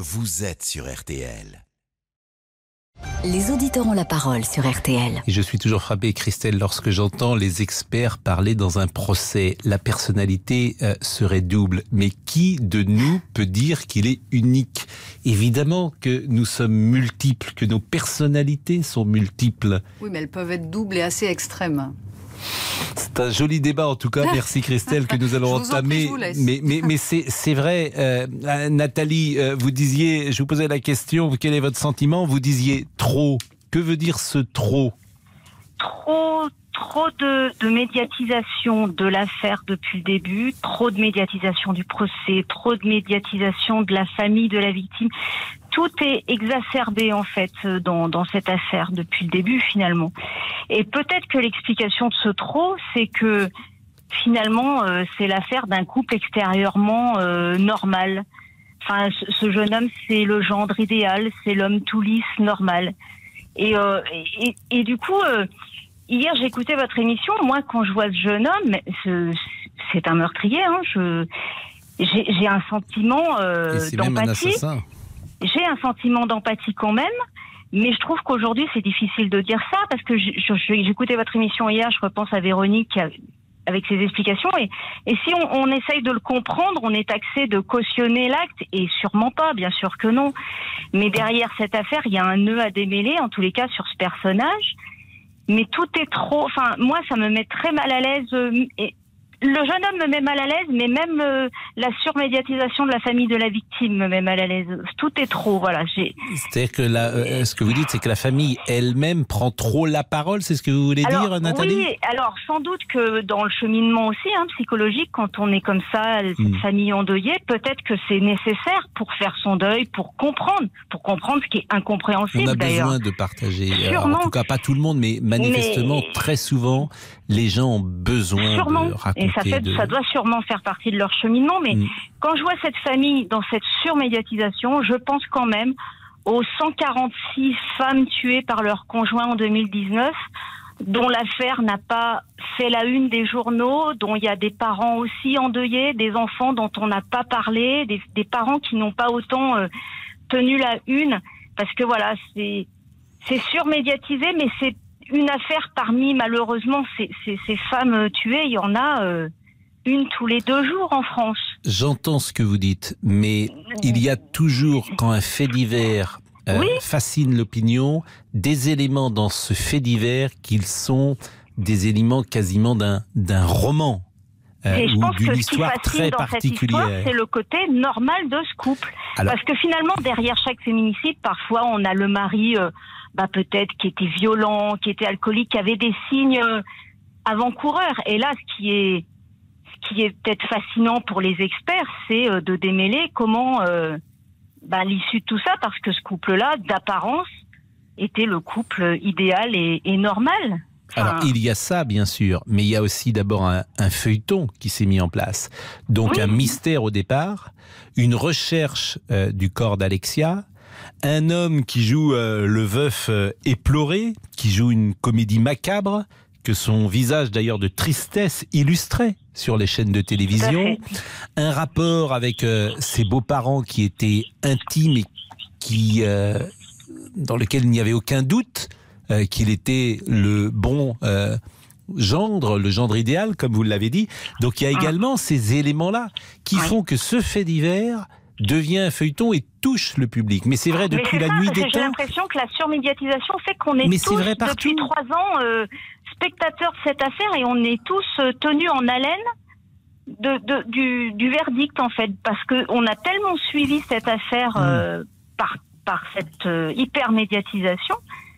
vous êtes sur RTL. Les auditeurs ont la parole sur RTL. Et je suis toujours frappé, Christelle, lorsque j'entends les experts parler dans un procès. La personnalité serait double. Mais qui de nous peut dire qu'il est unique ? Évidemment que nous sommes multiples, que nos personnalités sont multiples. Oui, mais elles peuvent être doubles et assez extrêmes. C'est un joli débat en tout cas, merci Christelle, que nous allons entamer. Mais c'est vrai, Nathalie, vous disiez, je vous posais la question, quel est votre sentiment ? Vous disiez trop. Que veut dire ce trop ? Trop de médiatisation de l'affaire depuis le début, trop de médiatisation du procès, trop de médiatisation de la famille de la victime. Tout est exacerbé en fait dans cette affaire depuis le début finalement. Et peut-être que l'explication de ce trop, c'est que finalement c'est l'affaire d'un couple extérieurement normal. Enfin, ce jeune homme, c'est le gendre idéal, c'est l'homme tout lisse, normal. Et du coup, hier j'ai écouté votre émission. Moi, quand je vois ce jeune homme, c'est un meurtrier. Hein, j'ai un sentiment et c'est d'empathie. même un assassin. J'ai un sentiment d'empathie quand même, mais je trouve qu'aujourd'hui c'est difficile de dire ça parce que j'écoutais votre émission hier, je repense à Véronique avec ses explications et si on essaye de le comprendre, on est taxé de cautionner l'acte et sûrement pas, bien sûr que non. Mais derrière cette affaire, il y a un nœud à démêler, en tous les cas sur ce personnage. Mais tout est trop. Enfin, moi, ça me met très mal à l'aise. Le jeune homme me met mal à l'aise, mais même la surmédiatisation de la famille de la victime me met mal à l'aise. Tout est trop, voilà. C'est-à-dire que ce que vous dites, c'est que la famille elle-même prend trop la parole, c'est ce que vous voulez dire, Nathalie ? Oui, alors sans doute que dans le cheminement aussi, psychologique, quand on est comme ça, cette famille endeuillée, peut-être que c'est nécessaire pour faire son deuil, pour comprendre ce qui est incompréhensible. On a d'ailleurs. besoin de partager. Sûrement. Alors, en tout cas, pas tout le monde, mais manifestement, très souvent, les gens ont besoin de raconter. Et ça doit sûrement faire partie de leur cheminement. Mais quand je vois cette famille dans cette surmédiatisation, je pense quand même aux 146 femmes tuées par leur conjoint en 2019, dont l'affaire n'a pas fait la une des journaux, dont il y a des parents aussi endeuillés, des enfants dont on n'a pas parlé, des parents qui n'ont pas autant tenu la une. Parce que voilà, c'est surmédiatisé, mais c'est une affaire parmi, malheureusement, ces femmes tuées, il y en a une tous les 2 jours en France. J'entends ce que vous dites, mais il y a toujours, quand un fait divers fascine l'opinion, des éléments dans ce fait divers qui sont des éléments quasiment d'un roman. Ou d'une histoire très particulière. C'est le côté normal de ce couple. Alors, parce que finalement, derrière chaque féminicide, parfois, on a le mari... peut-être qui était violent, qui était alcoolique, qui avait des signes avant-coureurs. Et là, ce qui est peut-être fascinant pour les experts, c'est de démêler comment l'issue de tout ça, parce que ce couple-là, d'apparence, était le couple idéal et normal. Alors, il y a ça, bien sûr, mais il y a aussi d'abord un feuilleton qui s'est mis en place. Donc, un mystère au départ, une recherche du corps d'Alexia, un homme qui joue le veuf éploré, qui joue une comédie macabre, que son visage d'ailleurs de tristesse illustrait sur les chaînes de télévision, un rapport avec ses beaux-parents qui étaient intimes et dans lequel il n'y avait aucun doute qu'il était le bon gendre, le gendre idéal, comme vous l'avez dit. Donc il y a également ces éléments-là qui font que ce fait divers devient un feuilleton et touche le public. Mais c'est vrai depuis la nuit des temps. J'ai l'impression que la surmédiatisation fait qu'on est tous, depuis 3 ans, spectateurs de cette affaire et on est tous tenus en haleine du verdict, en fait. Parce qu'on a tellement suivi cette affaire par cette hyper-médiatisation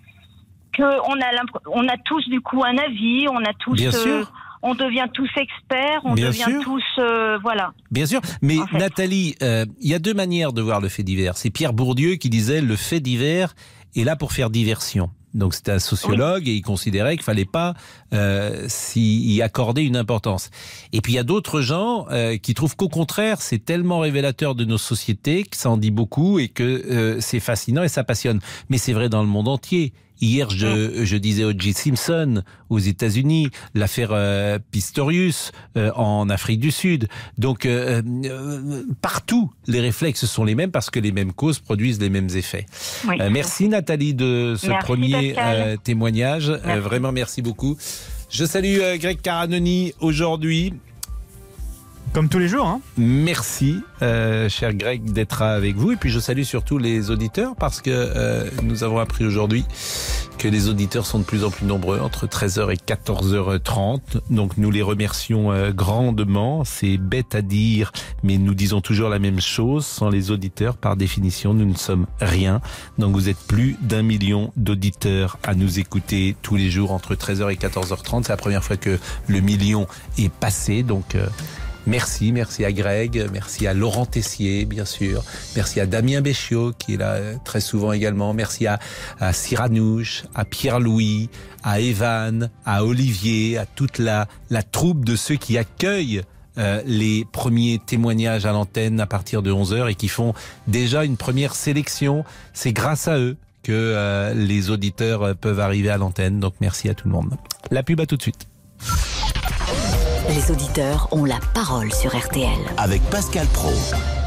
qu'on a tous, du coup, un avis, on a tous... Bien sûr. On devient tous experts, on Bien devient sûr. tous... voilà. Bien sûr, mais en fait. Nathalie, il y a 2 manières de voir le fait divers. C'est Pierre Bourdieu qui disait le fait divers est là pour faire diversion. Donc c'était un sociologue et il considérait qu'il fallait pas y accorder une importance. Et puis il y a d'autres gens qui trouvent qu'au contraire c'est tellement révélateur de nos sociétés que ça en dit beaucoup et que c'est fascinant et ça passionne. Mais c'est vrai dans le monde entier. Hier, je disais O.J. Simpson aux États-Unis, l'affaire Pistorius en Afrique du Sud. Donc, partout, les réflexes sont les mêmes parce que les mêmes causes produisent les mêmes effets. Oui. Merci Nathalie de ce premier témoignage. Vraiment, merci beaucoup. Je salue Greg Caranoni aujourd'hui. Comme tous les jours. Hein. Merci, cher Greg, d'être avec vous. Et puis je salue surtout les auditeurs parce que nous avons appris aujourd'hui que les auditeurs sont de plus en plus nombreux entre 13h et 14h30. Donc nous les remercions grandement. C'est bête à dire, mais nous disons toujours la même chose. Sans les auditeurs, par définition, nous ne sommes rien. Donc vous êtes plus d'1 million d'auditeurs à nous écouter tous les jours entre 13h et 14h30. C'est la première fois que le million est passé. Donc... Merci à Greg, merci à Laurent Tessier, bien sûr. Merci à Damien Béchiot, qui est là très souvent également. Merci à Cyranouche, à Pierre-Louis, à Evan, à Olivier, à toute la troupe de ceux qui accueillent les premiers témoignages à l'antenne à partir de 11h et qui font déjà une première sélection. C'est grâce à eux que les auditeurs peuvent arriver à l'antenne. Donc merci à tout le monde. La pub à tout de suite. Les auditeurs ont la parole sur RTL. Avec Pascal Praud.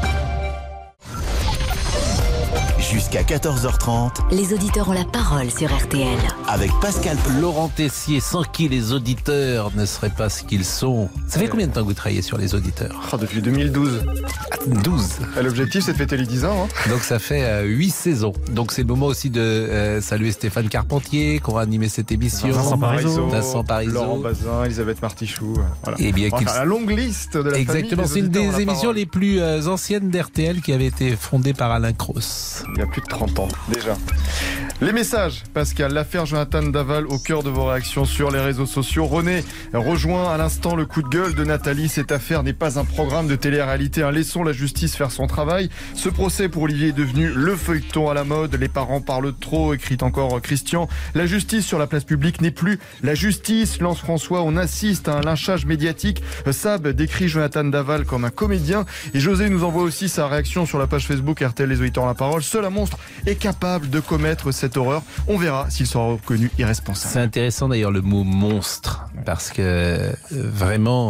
Jusqu'à 14h30. Les auditeurs ont la parole sur RTL. Avec Pascal Praud. Laurent Tessier, sans qui les auditeurs ne seraient pas ce qu'ils sont. Ça fait combien de temps que vous travaillez sur les auditeurs ? Depuis 2012. 12. L'objectif, c'est de fêter les 10 ans. Hein. Donc ça fait 8 saisons. Donc c'est le moment aussi de saluer Stéphane Carpentier, qui aura animé cette émission. Vincent Parisot. Laurent Bazin, Elisabeth Martichoux. Voilà. Et bien la longue liste de la Exactement, famille. C'est une des émissions les plus anciennes d'RTL qui avait été fondée par Alain Cros. Il y a plus de 30 ans, déjà. Les messages, Pascal, l'affaire Jonathan Daval au cœur de vos réactions sur les réseaux sociaux. René rejoint à l'instant le coup de gueule de Nathalie. Cette affaire n'est pas un programme de télé-réalité. Laissons la justice faire son travail. Ce procès pour Olivier est devenu le feuilleton à la mode. Les parents parlent trop, écrit encore Christian. La justice sur la place publique n'est plus la justice, lance François. On assiste à un lynchage médiatique. Sab décrit Jonathan Daval comme un comédien. Et José nous envoie aussi sa réaction sur la page Facebook RTL Les Auditeurs ont la parole. Seul un monstre est capable de commettre cette horreur. On verra s'il sera reconnu irresponsable. C'est intéressant d'ailleurs le mot monstre parce que vraiment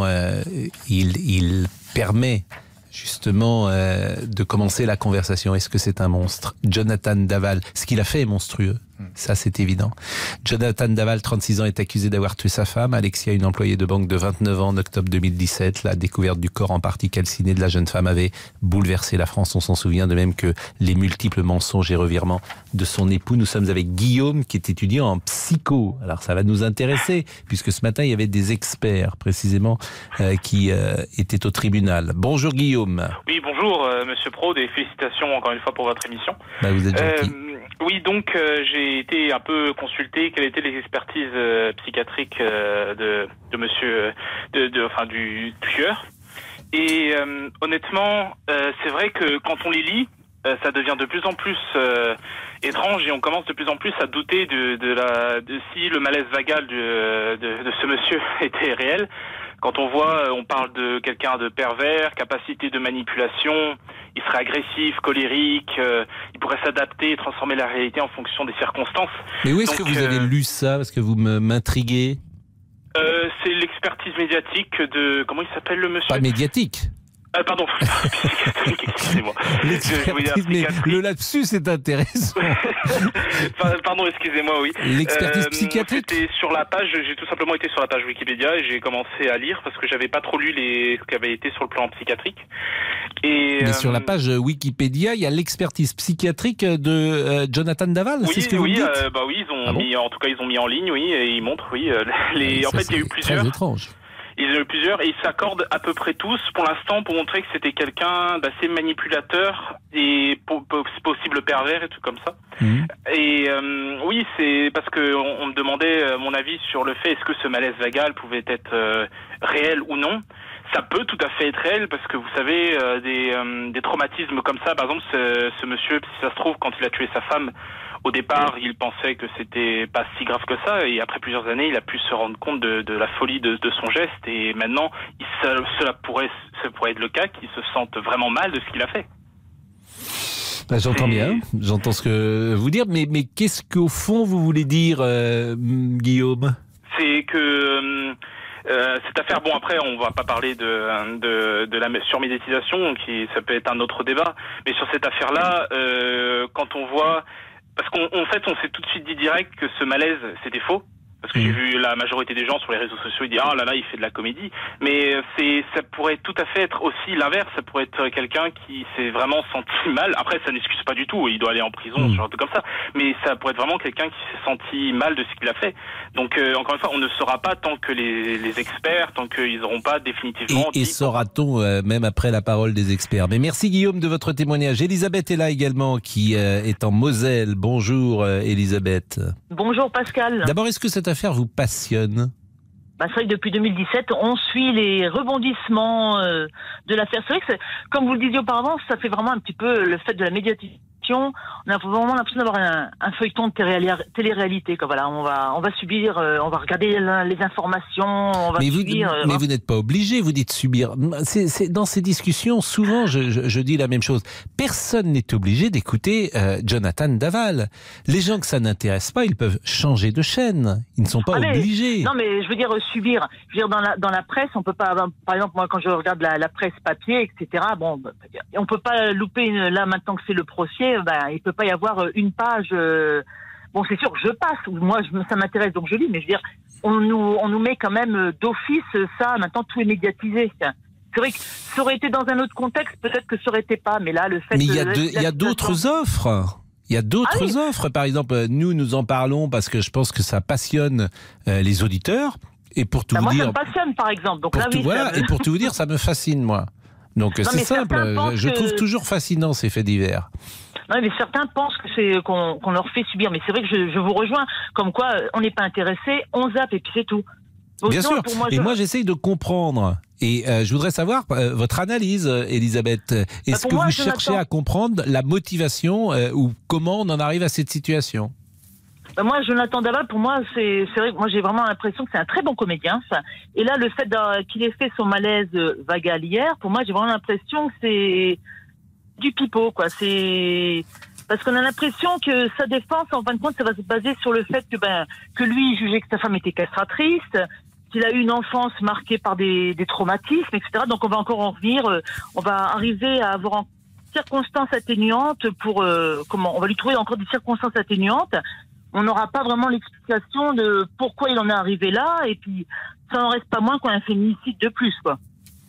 il permet justement de commencer la conversation. Est-ce que c'est un monstre ? Jonathan Daval, ce qu'il a fait est monstrueux. Ça, c'est évident. Jonathan Daval, 36 ans, est accusé d'avoir tué sa femme. Alexia, une employée de banque de 29 ans, en octobre 2017. La découverte du corps en partie calciné de la jeune femme avait bouleversé la France. On s'en souvient, de même que les multiples mensonges et revirements de son époux. Nous sommes avec Guillaume, qui est étudiant en psycho. Alors, ça va nous intéresser, puisque ce matin, il y avait des experts, précisément, qui étaient au tribunal. Bonjour, Guillaume. Oui, bonjour, Monsieur Praud, et félicitations encore une fois pour votre émission. Vous êtes gentil. Oui, donc j'ai été un peu consulté quelles étaient les expertises psychiatriques de monsieur, du tueur. Et honnêtement, c'est vrai que quand on les lit, ça devient de plus en plus étrange et on commence de plus en plus à douter de si le malaise vagal de ce monsieur était réel. Quand on voit, on parle de quelqu'un de pervers, capacité de manipulation, il serait agressif, colérique, il pourrait s'adapter et transformer la réalité en fonction des circonstances. Mais où est-ce que vous avez lu ça ? Parce que vous m'intriguez. C'est l'expertise médiatique de... Comment il s'appelle le monsieur ? Pas médiatique. Pardon, excusez-moi. Mais le lapsus est intéressant. Pardon, excusez-moi, oui. L'expertise psychiatrique. C'était sur la page, j'ai tout simplement été sur la page Wikipédia et j'ai commencé à lire parce que j'avais pas trop lu ce qui avait été sur le plan psychiatrique. Mais sur la page Wikipédia, il y a l'expertise psychiatrique de Jonathan Daval, oui, c'est ce que vous dites ? Oui, ils ont mis en ligne, oui, et ils montrent, oui. En fait, il y a eu plusieurs. Très étrange. Il y en a eu plusieurs et ils s'accordent à peu près tous pour l'instant pour montrer que c'était quelqu'un d'assez manipulateur et possible pervers et tout comme ça. Mmh. Et oui, c'est parce que on me demandait mon avis sur le fait est-ce que ce malaise vagal pouvait être réel ou non. Ça peut tout à fait être réel parce que vous savez des traumatismes comme ça. Par exemple, ce monsieur, si ça se trouve, quand il a tué sa femme, au départ, il pensait que c'était pas si grave que ça, et après plusieurs années, il a pu se rendre compte de la folie de son geste, et maintenant, ça pourrait être le cas, qu'il se sente vraiment mal de ce qu'il a fait. J'entends bien, j'entends ce que vous dites, mais qu'est-ce qu'au fond vous voulez dire, Guillaume ? C'est que cette affaire, bon après on va pas parler de la surmédiatisation, ça peut être un autre débat, mais sur cette affaire-là, quand on voit, parce qu'en fait on s'est tout de suite dit direct que ce malaise c'était faux. Parce que j'ai vu la majorité des gens sur les réseaux sociaux, ils disent ah là là, il fait de la comédie. Mais ça pourrait tout à fait être aussi l'inverse. Ça pourrait être quelqu'un qui s'est vraiment senti mal. Après, ça n'excuse pas du tout. Il doit aller en prison, genre tout comme ça. Mais ça pourrait être vraiment quelqu'un qui s'est senti mal de ce qu'il a fait. Donc encore une fois, on ne saura pas tant que les experts, tant qu'ils n'auront pas définitivement. Et saura-t-on même après la parole des experts. Mais merci Guillaume de votre témoignage. Elisabeth est là également, qui est en Moselle. Bonjour Elisabeth. Bonjour Pascal. D'abord, est-ce que cette affaire vous passionne ? C'est vrai que depuis 2017, on suit les rebondissements de l'affaire. C'est vrai que, comme vous le disiez auparavant, ça fait vraiment un petit peu le fait de la médiatisation. On a vraiment l'impression d'avoir un feuilleton de télé-réalité. Voilà, on va subir, on va regarder les informations, on va subir. Mais vous n'êtes pas obligé, vous dites subir. C'est dans ces discussions, souvent, je dis la même chose. Personne n'est obligé d'écouter Jonathan Daval. Les gens que ça n'intéresse pas, ils peuvent changer de chaîne. Ils ne sont pas obligés. Non, mais je veux dire subir. Je veux dire dans la presse, on peut pas. Par exemple, moi, quand je regarde la presse papier, etc. Bon, on peut pas louper là maintenant que c'est le procès. Il peut pas y avoir une page. Bon, c'est sûr que je passe. Moi, ça m'intéresse, donc je lis. Mais je veux dire, on nous met quand même d'office ça. Maintenant, tout est médiatisé. C'est vrai que ça aurait été dans un autre contexte, peut-être que ça aurait été pas. Mais là, le fait. Mais il y a d'autres offres. Il y a d'autres offres. Par exemple, nous en parlons parce que je pense que ça passionne les auditeurs. Et pour tout vous dire. Moi, ça me passionne, par exemple. Donc Et pour tout vous dire, ça me fascine, moi. Donc c'est simple. Je trouve toujours fascinant ces faits divers. Non, mais certains pensent que qu'on leur fait subir. Mais c'est vrai que je vous rejoins. Comme quoi, on n'est pas intéressé, on zappe et puis c'est tout. Donc, bien sûr. Moi, j'essaye de comprendre. Et je voudrais savoir votre analyse, Elisabeth. Est-ce que vous cherchez à comprendre la motivation ou comment on en arrive à cette situation ? Moi, Jonathan Daval, pour moi, c'est vrai que moi, j'ai vraiment l'impression que c'est un très bon comédien. Ça. Et là, le fait qu'il ait fait son malaise vagal hier, pour moi, j'ai vraiment l'impression que c'est du pipeau, quoi. C'est parce qu'on a l'impression que sa défense, en fin de compte, ça va se baser sur le fait que lui, il jugeait que sa femme était castratrice, qu'il a eu une enfance marquée par des traumatismes, etc. Donc, on va encore en revenir. On va arriver à avoir circonstances atténuantes pour on va lui trouver encore des circonstances atténuantes. On n'aura pas vraiment l'explication de pourquoi il en est arrivé là, et puis ça n'en reste pas moins qu'un féminicide de plus, quoi.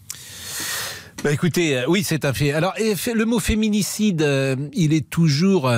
Écoutez, oui, c'est un fait. Alors, le mot féminicide, il est toujours,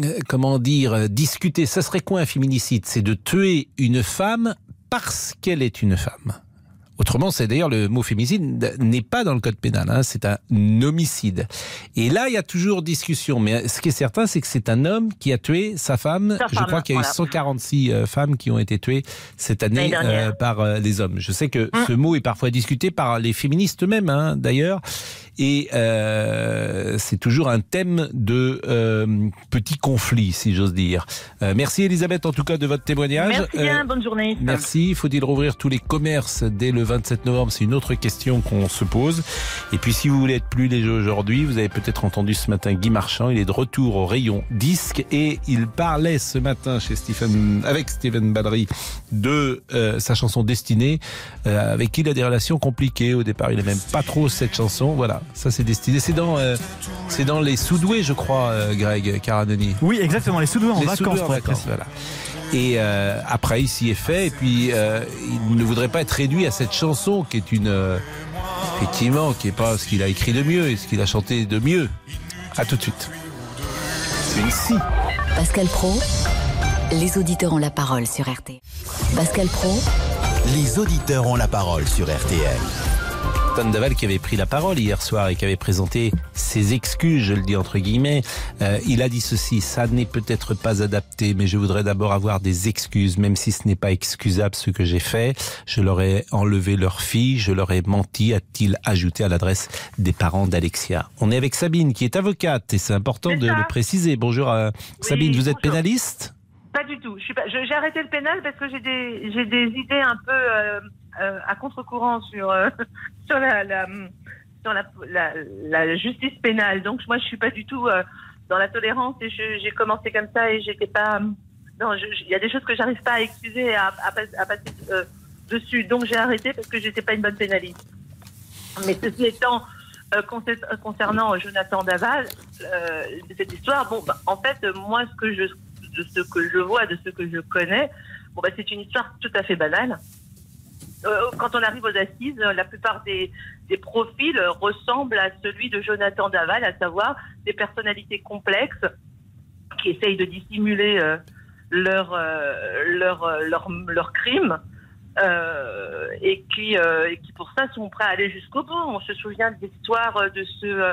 discuté. Ça serait quoi un féminicide ? C'est de tuer une femme parce qu'elle est une femme. Autrement, c'est d'ailleurs le mot féminicide n'est pas dans le code pénal, hein, c'est un homicide. Et là, il y a toujours discussion. Mais ce qui est certain, c'est que c'est un homme qui a tué sa femme. Je crois qu'il y a eu 146 femmes qui ont été tuées cette année par les hommes. Je sais que ce mot est parfois discuté par les féministes eux-mêmes, hein, d'ailleurs. Et c'est toujours un thème de petits conflits, si j'ose dire. Merci Elisabeth, en tout cas, de votre témoignage. Merci bien, bonne journée. Merci. Faut-il rouvrir tous les commerces dès le 27 novembre ? C'est une autre question qu'on se pose. Et puis, si vous voulez être plus léger aujourd'hui, vous avez peut-être entendu ce matin Guy Marchand. Il est de retour au rayon disque et il parlait ce matin avec Stephen Badry de sa chanson Destinée, avec qui il a des relations compliquées. Au départ, il n'aimait même pas trop cette chanson. Voilà. Ça, c'est Destiné. C'est dans les Soudoués, je crois, Greg Caranoni. Oui, exactement, les Soudoués en vacances. Voilà. Et après, il s'y est fait. Et puis, il ne voudrait pas être réduit à cette chanson qui est effectivement, qui est pas ce qu'il a écrit de mieux et ce qu'il a chanté de mieux. À tout de suite. Celui-ci. Pascal Praud, les auditeurs ont la parole sur RTL. Pascal Praud, les auditeurs ont la parole sur RTL. Jonathan Daval qui avait pris la parole hier soir et qui avait présenté ses excuses, je le dis entre guillemets. Il a dit ceci: ça n'est peut-être pas adapté, mais je voudrais d'abord avoir des excuses, même si ce n'est pas excusable ce que j'ai fait. Je leur ai enlevé leur fille, je leur ai menti, a-t-il ajouté à l'adresse des parents d'Alexia. On est avec Sabine qui est avocate et c'est important de le préciser. Bonjour Sabine, vous êtes pénaliste ? Pas du tout. J'ai arrêté le pénal parce que j'ai des idées un peu à contre-courant sur la justice pénale. Donc moi, je suis pas du tout dans la tolérance et j'ai commencé comme ça et j'étais pas. Non, il y a des choses que j'arrive pas à excuser et à passer dessus. Donc j'ai arrêté parce que j'étais pas une bonne pénaliste. Mais ceci étant, concernant Jonathan Daval, cette histoire, en fait, moi, de ce que je vois, de ce que je connais, c'est une histoire tout à fait banale. Quand on arrive aux assises, la plupart des profils ressemblent à celui de Jonathan Daval, à savoir des personnalités complexes qui essayent de dissimuler leur crime et qui pour ça sont prêts à aller jusqu'au bout. On se souvient de l'histoire de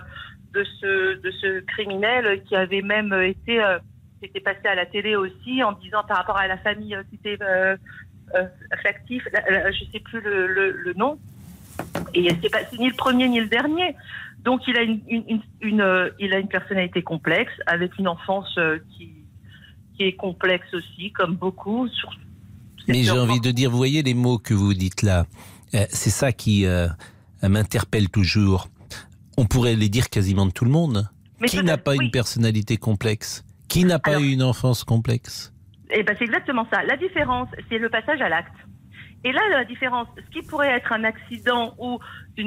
ce criminel qui avait même été passé à la télé aussi en disant par rapport à la famille qui était factif, je sais plus le nom, et c'est ni le premier ni le dernier. Donc il a une personnalité complexe avec une enfance qui est complexe aussi, comme beaucoup. Mais j'ai envie de dire, vous voyez les mots que vous dites là, c'est ça qui m'interpelle toujours. On pourrait les dire quasiment de tout le monde. Mais qui n'a pas une personnalité complexe? Qui n'a pas eu une enfance complexe? Eh ben, c'est exactement ça. La différence, c'est le passage à l'acte. Et là, la différence, ce qui pourrait être un accident ou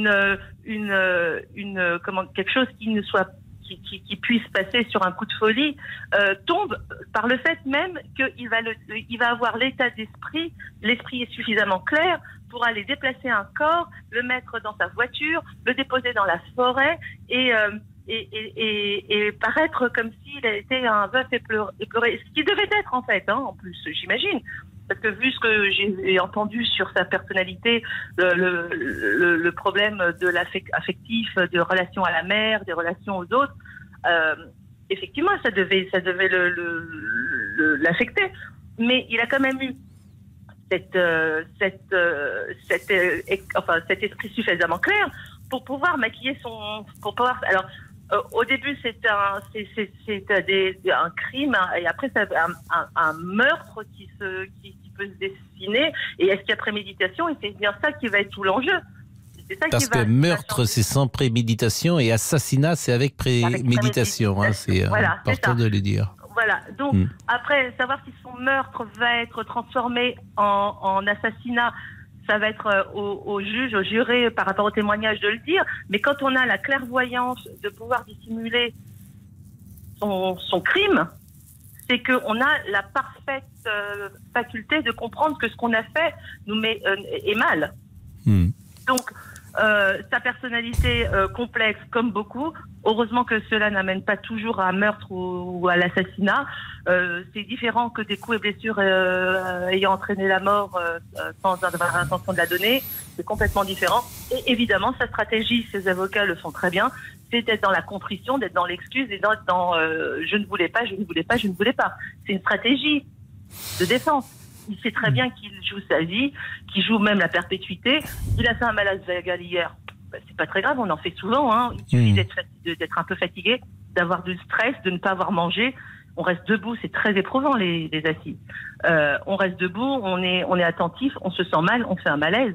quelque chose qui puisse passer sur un coup de folie, tombe par le fait même qu'il va avoir l'état d'esprit, l'esprit est suffisamment clair pour aller déplacer un corps, le mettre dans sa voiture, le déposer dans la forêt et paraître comme s'il était un veuf éploré. Ce qui devait être en fait, en plus, j'imagine. Parce que vu ce que j'ai entendu sur sa personnalité, le problème de l'affectif, de relation à la mère, des relations aux autres, effectivement, ça devait l'affecter. Mais il a quand même eu cet esprit suffisamment clair pour pouvoir maquiller alors, au début, c'est un crime, et après, c'est un meurtre qui peut se dessiner. Et est-ce qu'il y a préméditation? Et c'est bien ça qui va être tout l'enjeu. Parce que meurtre, c'est sans préméditation, et assassinat, c'est avec préméditation. C'est important de le dire. Voilà. Donc, après, savoir si son meurtre va être transformé en assassinat, ça va être au juge, au juré, par rapport au témoignage de le dire. Mais quand on a la clairvoyance de pouvoir dissimuler son crime, c'est qu'on a la parfaite faculté de comprendre que ce qu'on a fait est mal. Donc, sa personnalité complexe, comme beaucoup, heureusement que cela n'amène pas toujours à un meurtre ou à l'assassinat. C'est différent que des coups et blessures ayant entraîné la mort sans avoir l'intention de la donner. C'est complètement différent. Et évidemment, sa stratégie, ses avocats le font très bien, c'est d'être dans la contrition, d'être dans l'excuse et d'être dans je ne voulais pas, je ne voulais pas, je ne voulais pas. C'est une stratégie de défense. Il sait très bien qu'il joue sa vie, qu'il joue même la perpétuité. Il a fait un malade vagal hier. C'est pas très grave, on en fait souvent. Il suffit d'être un peu fatigué, d'avoir du stress, de ne pas avoir mangé. On reste debout, c'est très éprouvant les assises. On reste debout, on est attentif, on se sent mal, on fait un malaise.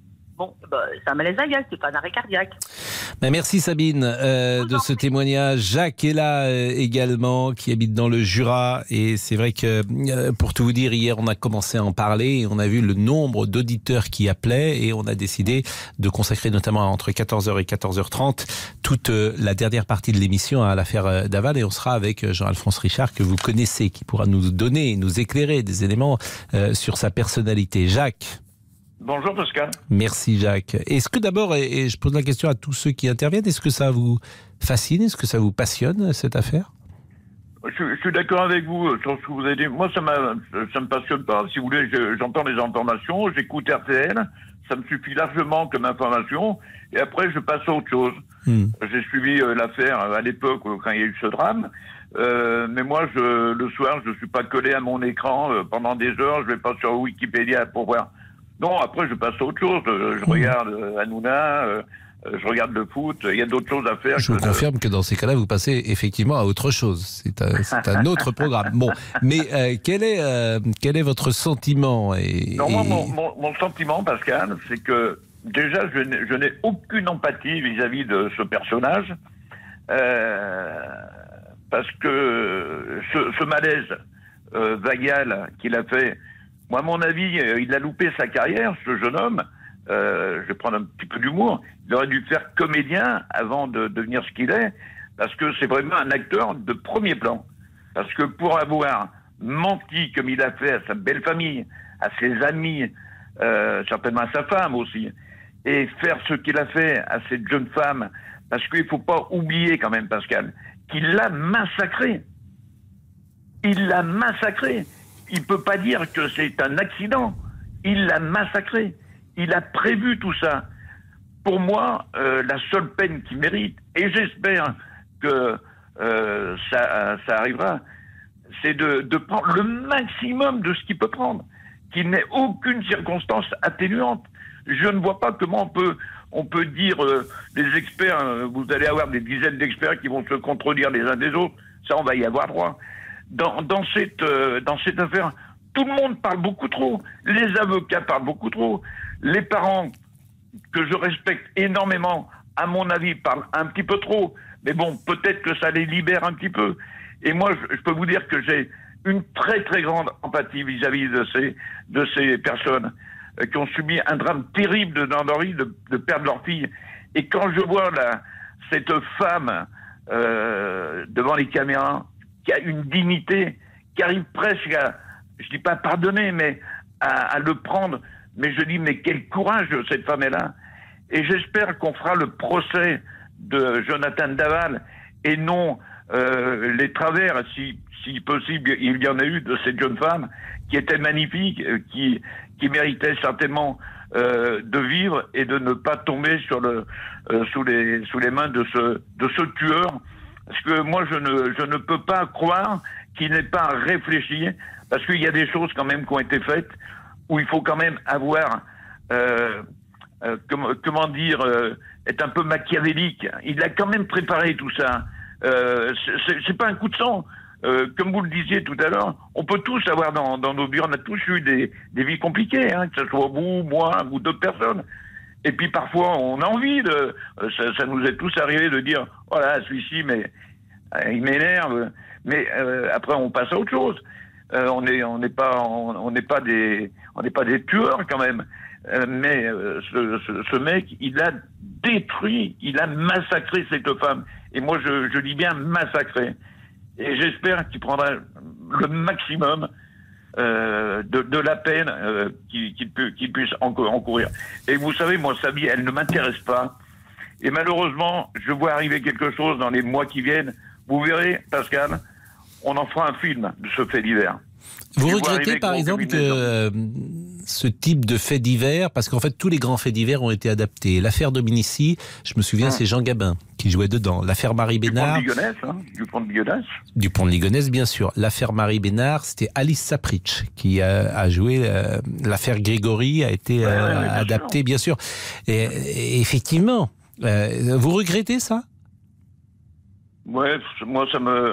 C'est un malaise vagal, c'est pas un arrêt cardiaque. Merci Sabine de ce témoignage. Jacques est là également, qui habite dans le Jura, et c'est vrai que pour tout vous dire, hier on a commencé à en parler et on a vu le nombre d'auditeurs qui appelaient, et on a décidé de consacrer notamment entre 14h et 14h30 toute la dernière partie de l'émission à l'affaire Daval, et on sera avec Jean-Alphonse Richard, que vous connaissez, qui pourra nous donner, nous éclairer des éléments sur sa personnalité. Jacques. Bonjour Pascal. Merci Jacques. Est-ce que d'abord, et je pose la question à tous ceux qui interviennent, est-ce que ça vous fascine, est-ce que ça vous passionne cette affaire? Je suis d'accord avec vous sur ce que vous avez dit. Moi, ça me passionne pas. Si vous voulez, j'entends les informations, j'écoute RTL, ça me suffit largement comme information, et après je passe à autre chose. J'ai suivi l'affaire à l'époque quand il y a eu ce drame. Mais moi, le soir, je suis pas collé à mon écran pendant des heures. Je vais pas sur Wikipédia pour voir. Non, après, je passe à autre chose. Je regarde Hanouna, je regarde le foot. Il y a d'autres choses à faire. Je vous confirme que dans ces cas-là, vous passez effectivement à autre chose. C'est un autre programme. Bon, mais quel est votre sentiment Non, moi, mon sentiment, Pascal, c'est que déjà, je n'ai aucune empathie vis-à-vis de ce personnage. parce que ce malaise vagal qu'il a fait, moi, à mon avis, il a loupé sa carrière, ce jeune homme. Je vais prendre un petit peu d'humour. Il aurait dû faire comédien avant de devenir ce qu'il est, parce que c'est vraiment un acteur de premier plan. Parce que pour avoir menti comme il a fait à sa belle famille, à ses amis, certainement à sa femme aussi, et faire ce qu'il a fait à cette jeune femme, parce qu'il ne faut pas oublier quand même, Pascal, qu'il l'a massacrée. Il l'a massacrée. Il ne peut pas dire que c'est un accident. Il l'a massacrée. Il a prévu tout ça. Pour moi, la seule peine qu'il mérite, et j'espère que ça arrivera, c'est de prendre le maximum de ce qu'il peut prendre, qu'il n'ait aucune circonstance atténuante. Je ne vois pas comment on peut dire, les experts, vous allez avoir des dizaines d'experts qui vont se contredire les uns des autres, ça on va y avoir droit. Dans cette affaire, tout le monde parle beaucoup trop, les avocats parlent beaucoup trop, les parents, que je respecte énormément, à mon avis, parlent un petit peu trop, mais bon, peut-être que ça les libère un petit peu. Et moi, je peux vous dire que j'ai une très très grande empathie vis-à-vis de ces personnes qui ont subi un drame terrible dans leur vie, de perdre leur fille. Et quand je vois cette femme devant les caméras, qui a une dignité, qui arrive presque à, je dis pas pardonner, mais à le prendre, mais je dis, mais quel courage cette femme est là. Et j'espère qu'on fera le procès de Jonathan Daval et non les travers, si possible, il y en a eu de cette jeune femme qui était magnifique, qui méritait certainement de vivre et de ne pas tomber sous les mains de ce tueur. Parce que moi, je ne peux pas croire qu'il n'ait pas réfléchi, parce qu'il y a des choses quand même qui ont été faites où il faut quand même avoir, comment dire, être un peu machiavélique. Il a quand même préparé tout ça. C'est pas un coup de sang. Comme vous le disiez tout à l'heure, on peut tous avoir dans nos vies, on a tous eu des vies compliquées, hein, que ce soit vous, moi ou d'autres personnes. Et puis parfois, on a envie ça nous est tous arrivé de dire, voilà, celui-ci, mais il m'énerve. Mais après, on passe à autre chose. On n'est pas des tueurs quand même. Mais ce mec, il a détruit, il a massacré cette femme. Et moi, je dis bien massacré. Et j'espère qu'il prendra le maximum de la peine qu'il puisse encourir. Et vous savez, moi, sa vie, elle ne m'intéresse pas. Et malheureusement, je vois arriver quelque chose dans les mois qui viennent. Vous verrez, Pascal, on en fera un film de ce fait divers. Vous regrettez par exemple que ce type de fait divers, parce qu'en fait tous les grands faits divers ont été adaptés. L'affaire Dominici, je me souviens, c'est Jean Gabin qui jouait dedans. L'affaire Marie Bénard. Du Pont de Ligonnès. Du Pont de Ligonnès, bien sûr. L'affaire Marie Bénard, c'était Alice Sapritch qui a joué. L'affaire Grégory a été adaptée, bien sûr. Et effectivement, vous regrettez ça ? Ouais, moi ça me...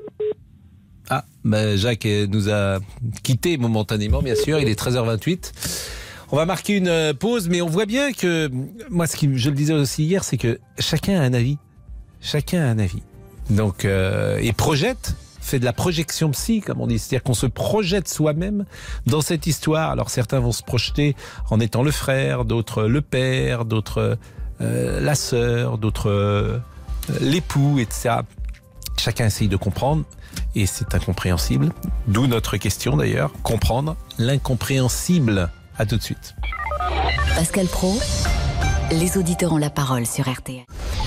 Ah, Jacques nous a quittés momentanément, bien sûr. Il est 13h28. On va marquer une pause, mais on voit bien que, moi, je le disais aussi hier, c'est que chacun a un avis. Chacun a un avis. Donc, et fait de la projection psy, comme on dit. C'est-à-dire qu'on se projette soi-même dans cette histoire. Alors, certains vont se projeter en étant le frère, d'autres le père, d'autres la sœur, d'autres l'époux, etc. Chacun essaye de comprendre. Et c'est incompréhensible, d'où notre question d'ailleurs, comprendre l'incompréhensible. À tout de suite. Pascal Praud, les auditeurs ont la parole sur RTL.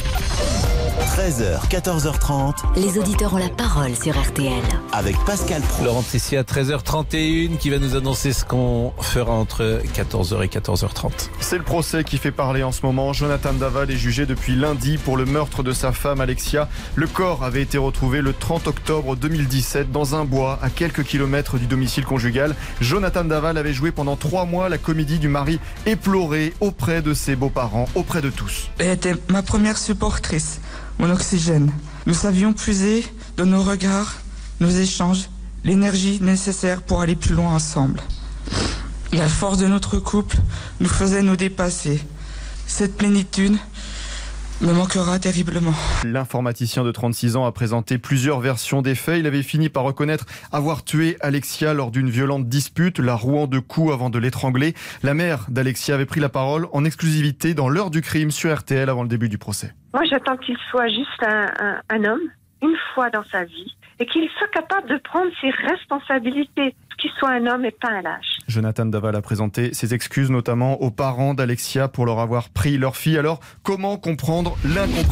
13h, 14h30. Les auditeurs ont la parole sur RTL. Avec Pascal Praud. Laurent Tessier à 13h31 qui va nous annoncer ce qu'on fera entre 14h et 14h30. C'est le procès qui fait parler en ce moment. Jonathan Daval est jugé depuis lundi pour le meurtre de sa femme Alexia. Le corps avait été retrouvé le 30 octobre 2017 dans un bois à quelques kilomètres du domicile conjugal. Jonathan Daval avait joué pendant 3 mois la comédie du mari éploré auprès de ses beaux-parents, auprès de tous. Elle était ma première supportrice. Mon oxygène. Nous savions puiser dans nos regards, nos échanges, l'énergie nécessaire pour aller plus loin ensemble. La force de notre couple nous faisait nous dépasser. Cette plénitude me manquera terriblement. L'informaticien de 36 ans a présenté plusieurs versions des faits. Il avait fini par reconnaître avoir tué Alexia lors d'une violente dispute, la rouant de coups avant de l'étrangler. La mère d'Alexia avait pris la parole en exclusivité dans l'heure du crime sur RTL avant le début du procès. Moi, j'attends qu'il soit juste un homme, une fois dans sa vie, et qu'il soit capable de prendre ses responsabilités, qu'il soit un homme et pas un lâche. Jonathan Daval a présenté ses excuses notamment aux parents d'Alexia pour leur avoir pris leur fille. Alors, comment comprendre l'incompréhensible ?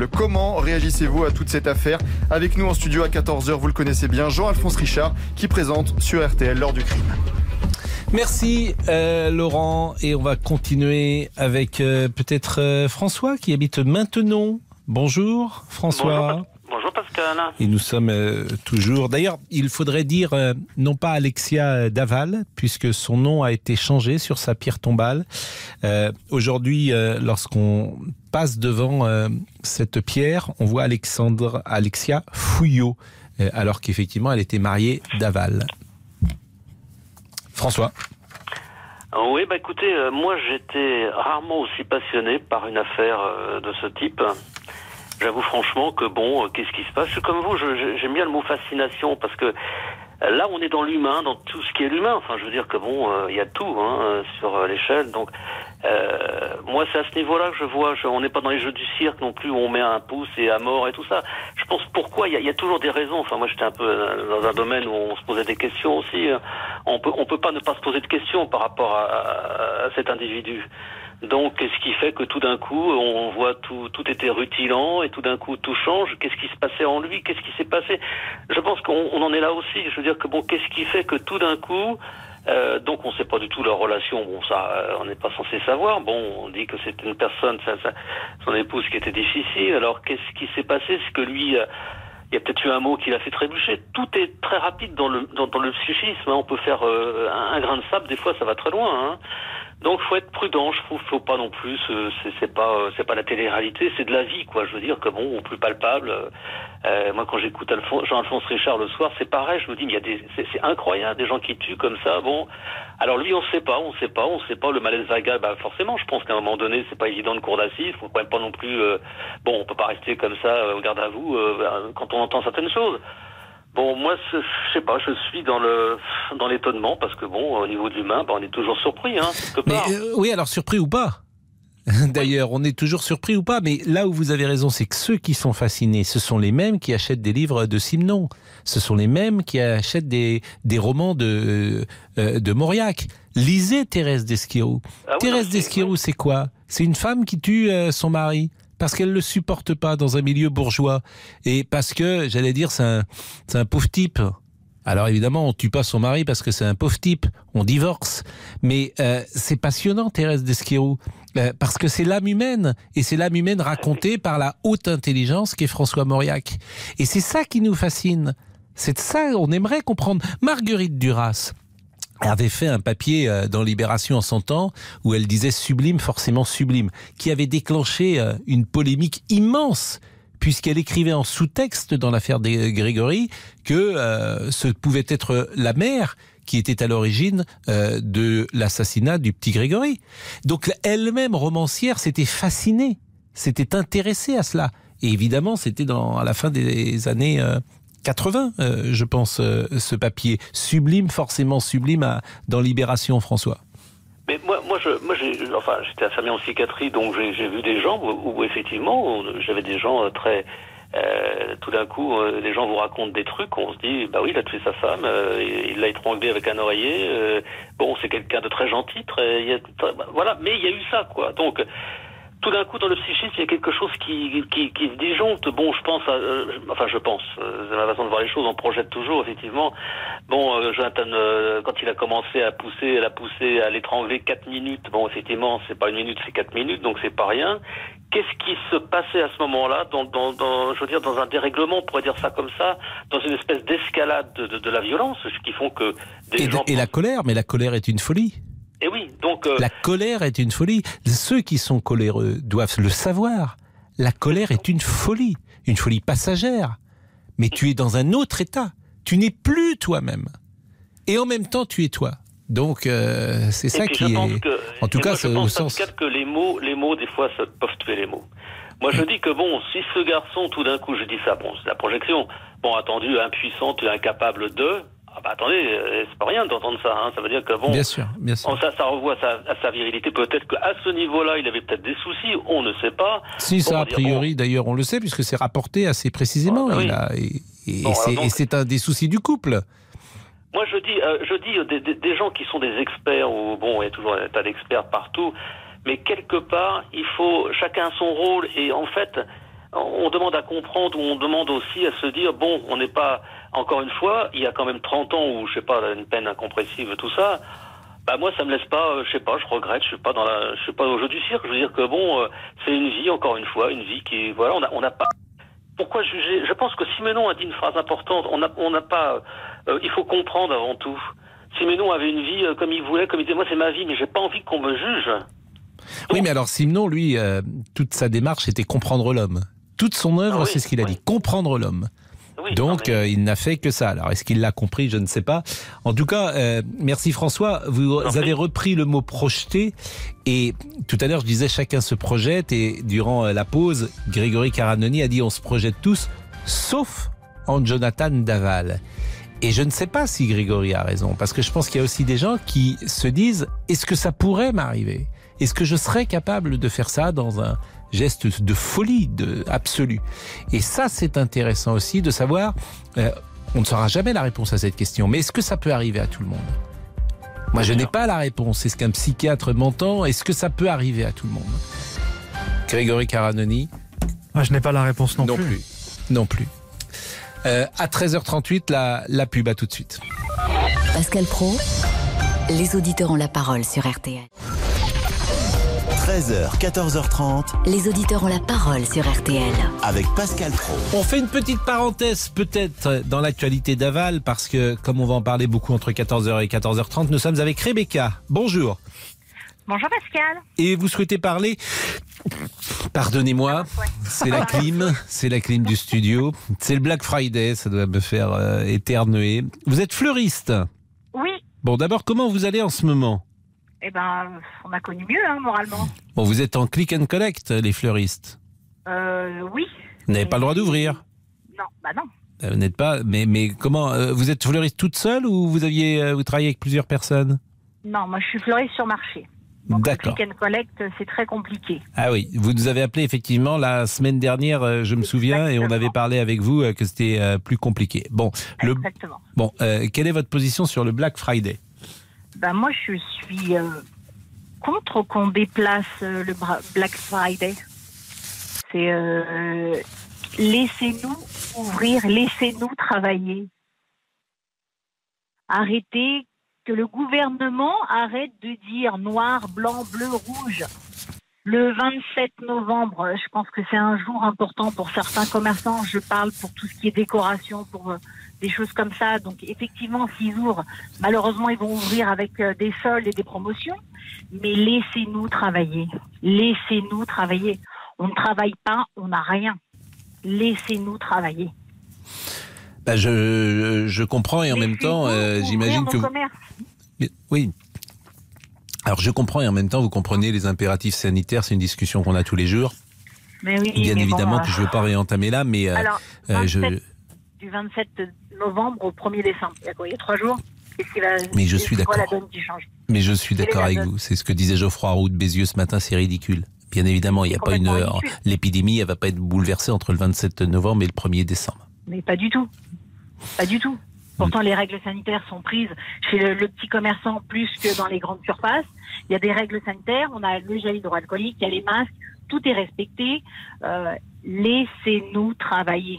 Comment réagissez-vous à toute cette affaire ? Avec nous en studio à 14h, vous le connaissez bien, Jean-Alphonse Richard qui présente sur RTL l'heure du crime. Merci Laurent, et on va continuer avec peut-être François qui habite Maintenon. Bonjour François. Bonjour Pascal. Et nous sommes toujours... D'ailleurs, il faudrait dire non pas Alexia Daval, puisque son nom a été changé sur sa pierre tombale. Aujourd'hui, lorsqu'on passe devant cette pierre, on voit Alexia Fouillot, alors qu'effectivement, elle était mariée Daval. François. Oui, écoutez, moi j'étais rarement aussi passionné par une affaire de ce type. J'avoue franchement que qu'est-ce qui se passe ? Je suis comme vous, j'aime bien le mot fascination, parce que là on est dans l'humain, dans tout ce qui est l'humain. Enfin, je veux dire que il y a tout sur l'échelle. Donc moi c'est à ce niveau-là que je vois. On n'est pas dans les jeux du cirque non plus où on met un pouce et à mort et tout ça. Je pense pourquoi il y a toujours des raisons. Enfin, moi j'étais un peu dans un domaine où on se posait des questions aussi. On peut pas ne pas se poser de questions par rapport à cet individu. Donc, qu'est-ce qui fait que tout d'un coup, on voit tout était rutilant et tout d'un coup, tout change? Qu'est-ce qui se passait en lui? Qu'est-ce qui s'est passé? Je pense qu'on en est là aussi. Je veux dire que qu'est-ce qui fait que tout d'un coup, donc on sait pas du tout leur relation. Ça, on n'est pas censé savoir. On dit que c'était une personne, son épouse qui était difficile. Alors, qu'est-ce qui s'est passé? C'est que lui, il y a peut-être eu un mot qui l'a fait trébucher. Tout est très rapide dans le psychisme. On peut faire un grain de sable, des fois, ça va très loin. Donc faut être prudent, je trouve, faut pas non plus, c'est pas la télé-réalité, c'est de la vie, quoi. Je veux dire que au plus palpable. Moi, quand j'écoute Jean-Alphonse Richard le soir, c'est pareil. Je me dis, mais c'est incroyable, des gens qui tuent comme ça. Alors lui, on sait pas le malaise vagal. Forcément, je pense qu'à un moment donné, c'est pas évident de cour d'assises. Faut quand même pas non plus. On peut pas rester comme ça au garde à vous quand on entend certaines choses. Moi, je sais pas, je suis dans l'étonnement parce que au niveau de l'humain, on est toujours surpris, quelque part. Mais oui, alors surpris ou pas. D'ailleurs, on est toujours surpris ou pas, mais là où vous avez raison, c'est que ceux qui sont fascinés, ce sont les mêmes qui achètent des livres de Simenon. Ce sont les mêmes qui achètent des romans de Mauriac. Lisez Thérèse d'Esquirou. Thérèse d'Esquirou, c'est quoi? C'est une femme qui tue son mari. Parce qu'elle ne le supporte pas dans un milieu bourgeois. Et parce que, j'allais dire, c'est un pauvre type. Alors évidemment, on tue pas son mari parce que c'est un pauvre type. On divorce. Mais c'est passionnant, Thérèse d'Esquirou. Parce que c'est l'âme humaine. Et c'est l'âme humaine racontée par la haute intelligence qu'est François Mauriac. Et c'est ça qui nous fascine. C'est ça, on aimerait comprendre. Marguerite Duras avait fait un papier dans Libération en son temps où elle disait sublime, forcément sublime, qui avait déclenché une polémique immense puisqu'elle écrivait en sous-texte dans l'affaire des Grégory que ce pouvait être la mère qui était à l'origine de l'assassinat du petit Grégory. Donc elle-même, romancière, s'était fascinée, s'était intéressée à cela. Et évidemment, c'était à la fin des années 80, je pense, ce papier sublime, forcément sublime dans Libération, François. Mais moi, j'étais infirmier en psychiatrie, donc j'ai vu des gens où effectivement, j'avais des gens très, tout d'un coup, les gens vous racontent des trucs, on se dit, oui, il a tué sa femme, il l'a étranglé avec un oreiller. C'est quelqu'un de très gentil, voilà. Mais il y a eu ça, quoi. Donc tout d'un coup, dans le psychisme, il y a quelque chose qui se disjoncte. Je pense c'est ma façon de voir les choses, on projette toujours, effectivement. Jonathan, quand il a commencé à pousser, à l'étrangler 4 minutes, effectivement, c'est pas 1 minute, c'est 4 minutes, donc c'est pas rien. Qu'est-ce qui se passait à ce moment-là, dans un dérèglement, on pourrait dire ça comme ça, dans une espèce d'escalade de la violence, qui font que des gens... Et la colère, mais la colère est une folie. Et oui, donc... La colère est une folie. Ceux qui sont coléreux doivent le savoir. La colère est une folie passagère. Mais tu es dans un autre état. Tu n'es plus toi-même. Et en même temps, tu es toi. Donc, c'est ça qui est... En tout cas, je pense, Pascal, que les mots, des fois, ça peuvent tuer les mots. Moi, je dis que bon, si ce garçon, tout d'un coup, je dis ça, bon, c'est la projection. Bon, attendu, impuissant, tu es incapable de... Ah bah attendez, c'est pas rien d'entendre ça, hein. Ça veut dire que bon... Bien sûr. Ça renvoie à sa virilité. Peut-être qu'à ce niveau-là, il avait peut-être des soucis, on ne sait pas. Si, bon, ça, a priori, d'ailleurs, on le sait, puisque c'est rapporté assez précisément. Oui. Et c'est un des soucis du couple. Moi, je dis des gens qui sont des experts, ou bon, il y a toujours un tas d'experts partout, mais quelque part, il faut chacun son rôle, et en fait, on demande à comprendre, ou on demande aussi à se dire, bon, on n'est pas, encore une fois, il y a quand même 30 ans où, je sais pas, une peine incompressible, tout ça, bah moi, ça me laisse pas, je sais pas, je regrette, je suis pas au jeu du cirque, je veux dire que bon, c'est une vie, encore une fois, une vie qui, voilà, on n'a pas... Pourquoi juger? Je pense que Simenon a dit une phrase importante. On n'a pas. Il faut comprendre avant tout. Simenon avait une vie comme il voulait, comme il disait. Moi, c'est ma vie, mais j'ai pas envie qu'on me juge. Oui, mais alors Simenon, lui, toute sa démarche était comprendre l'homme. Toute son œuvre, c'est ce qu'il a dit, comprendre l'homme. Oui, donc, il n'a fait que ça. Alors, est-ce qu'il l'a compris? Je ne sais pas. En tout cas, merci François. Vous avez repris le mot projeter. Et tout à l'heure, je disais chacun se projette. Et durant la pause, Grégory Caranoni a dit on se projette tous, sauf en Jonathan Daval. Et je ne sais pas si Grégory a raison. Parce que je pense qu'il y a aussi des gens qui se disent est-ce que ça pourrait m'arriver? Est-ce que je serais capable de faire ça dans un geste de folie absolue? Et ça, c'est intéressant aussi de savoir, on ne saura jamais la réponse à cette question, mais est-ce que ça peut arriver à tout le monde? Moi, je n'ai pas la réponse. Est-ce qu'un psychiatre m'entend? Est-ce que ça peut arriver à tout le monde? Grégory Caranoni? Je n'ai pas la réponse non plus. Non plus. À 13h38, la pub, à tout de suite. Pascal Praud, les auditeurs ont la parole sur RTL. 13h, 14h30. Les auditeurs ont la parole sur RTL. Avec Pascal Praud. On fait une petite parenthèse peut-être dans l'actualité d'Aval, parce que comme on va en parler beaucoup entre 14h et 14h30, nous sommes avec Rebecca. Bonjour. Bonjour Pascal. Et vous souhaitez parler... Pardonnez-moi, c'est la clim du studio. C'est le Black Friday, ça doit me faire éternuer. Vous êtes fleuriste? Oui. Bon, d'abord, comment vous allez en ce moment? Eh ben, on a connu mieux, hein, moralement. Bon, vous êtes en click and collect, les fleuristes? Oui. Vous n'avez pas le droit d'ouvrir? Non, bah non. Vous n'êtes pas... Mais comment... vous êtes fleuriste toute seule ou vous travaillez avec plusieurs personnes? Non, moi je suis fleuriste sur marché. Donc, d'accord. Click and collect, c'est très compliqué. Ah oui, vous nous avez appelé effectivement la semaine dernière, je me souviens, et on avait parlé avec vous que c'était plus compliqué. Bon, exactement. Bon, quelle est votre position sur le Black Friday? Ben moi, je suis contre qu'on déplace le Black Friday. C'est laissez-nous ouvrir, laissez-nous travailler. Arrêtez. Que le gouvernement arrête de dire noir, blanc, bleu, rouge. Le 27 novembre, je pense que c'est un jour important pour certains commerçants. Je parle pour tout ce qui est décoration, pour des choses comme ça. Donc effectivement, s'ils ouvrent, malheureusement, ils vont ouvrir avec des soldes et des promotions. Mais laissez-nous travailler. Laissez-nous travailler. On ne travaille pas, on n'a rien. Laissez-nous travailler. Bah je comprends et en même temps, j'imagine que... Oui. Alors je comprends et en même temps, vous comprenez les impératifs sanitaires, c'est une discussion qu'on a tous les jours. Mais oui, bien évidemment que je ne veux pas réentamer là, mais... Alors, du 27 novembre au 1er décembre, il y a 3 jours. Mais je suis d'accord. La donne qui change. Mais je suis d'accord avec vous. C'est ce que disait Geoffroy Roux de Bézieux ce matin, c'est ridicule. Bien évidemment, il n'y a pas l'épidémie, elle ne va pas être bouleversée entre le 27 novembre et le 1er décembre. Mais pas du tout. Pas du tout. Pourtant, les règles sanitaires sont prises chez le petit commerçant plus que dans les grandes surfaces. Il y a des règles sanitaires, on a le gel hydroalcoolique, il y a les masques, tout est respecté. Laissez-nous travailler.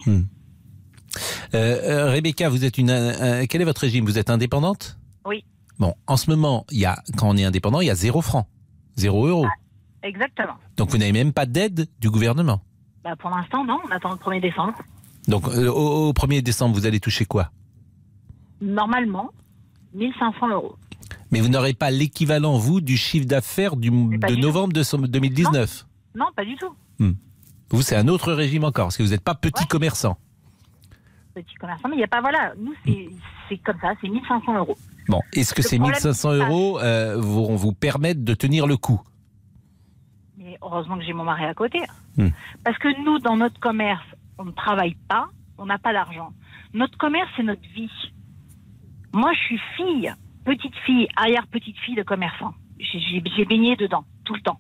Rebecca, vous êtes quel est votre régime? Vous êtes indépendante? Oui. Bon, en ce moment, quand on est indépendant, il y a 0 francs, 0 euros. Ah, exactement. Donc vous n'avez même pas d'aide du gouvernement? Bah pour l'instant, non, on attend le 1er décembre. Donc au 1er décembre, vous allez toucher quoi? Normalement, 1 500 €. Mais vous n'aurez pas l'équivalent, vous, du chiffre d'affaires de novembre 2019? Non, pas du tout. Vous, c'est un autre régime encore, parce que vous n'êtes pas petit commerçant. Petit commerçant, mais il n'y a pas, voilà, nous, c'est comme ça, c'est 1 500 €. Bon, est-ce que ces 1 500 € vont vous permettre de tenir le coup? Mais heureusement que j'ai mon mari à côté. Parce que nous, dans notre commerce, on ne travaille pas, on n'a pas d'argent. Notre commerce, c'est notre vie. Moi, je suis fille, petite fille, arrière-petite-fille de commerçant. J'ai baigné dedans, tout le temps.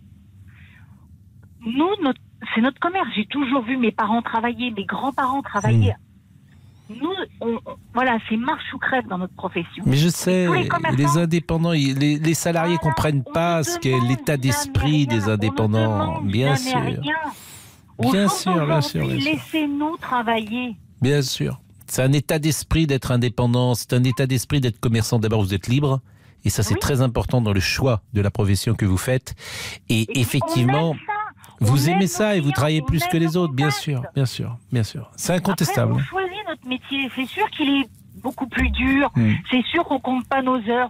Nous, c'est notre commerce. J'ai toujours vu mes parents travailler, mes grands-parents travailler. Nous, voilà, c'est marche ou crève dans notre profession. Mais je sais, les indépendants, les salariés comprennent pas ce qu'est l'état d'esprit des indépendants. Bien sûr. Bien sûr. Laissez-nous travailler. Bien sûr. C'est un état d'esprit d'être indépendant, c'est un état d'esprit d'être commerçant. D'abord, vous êtes libre. Et ça, c'est très important dans le choix de la profession que vous faites. Et effectivement, vous aimez ça et vous travaillez plus que les autres, bien sûr. C'est incontestable. Après, on choisit notre métier. C'est sûr qu'il est beaucoup plus dur. C'est sûr qu'on compte pas nos heures,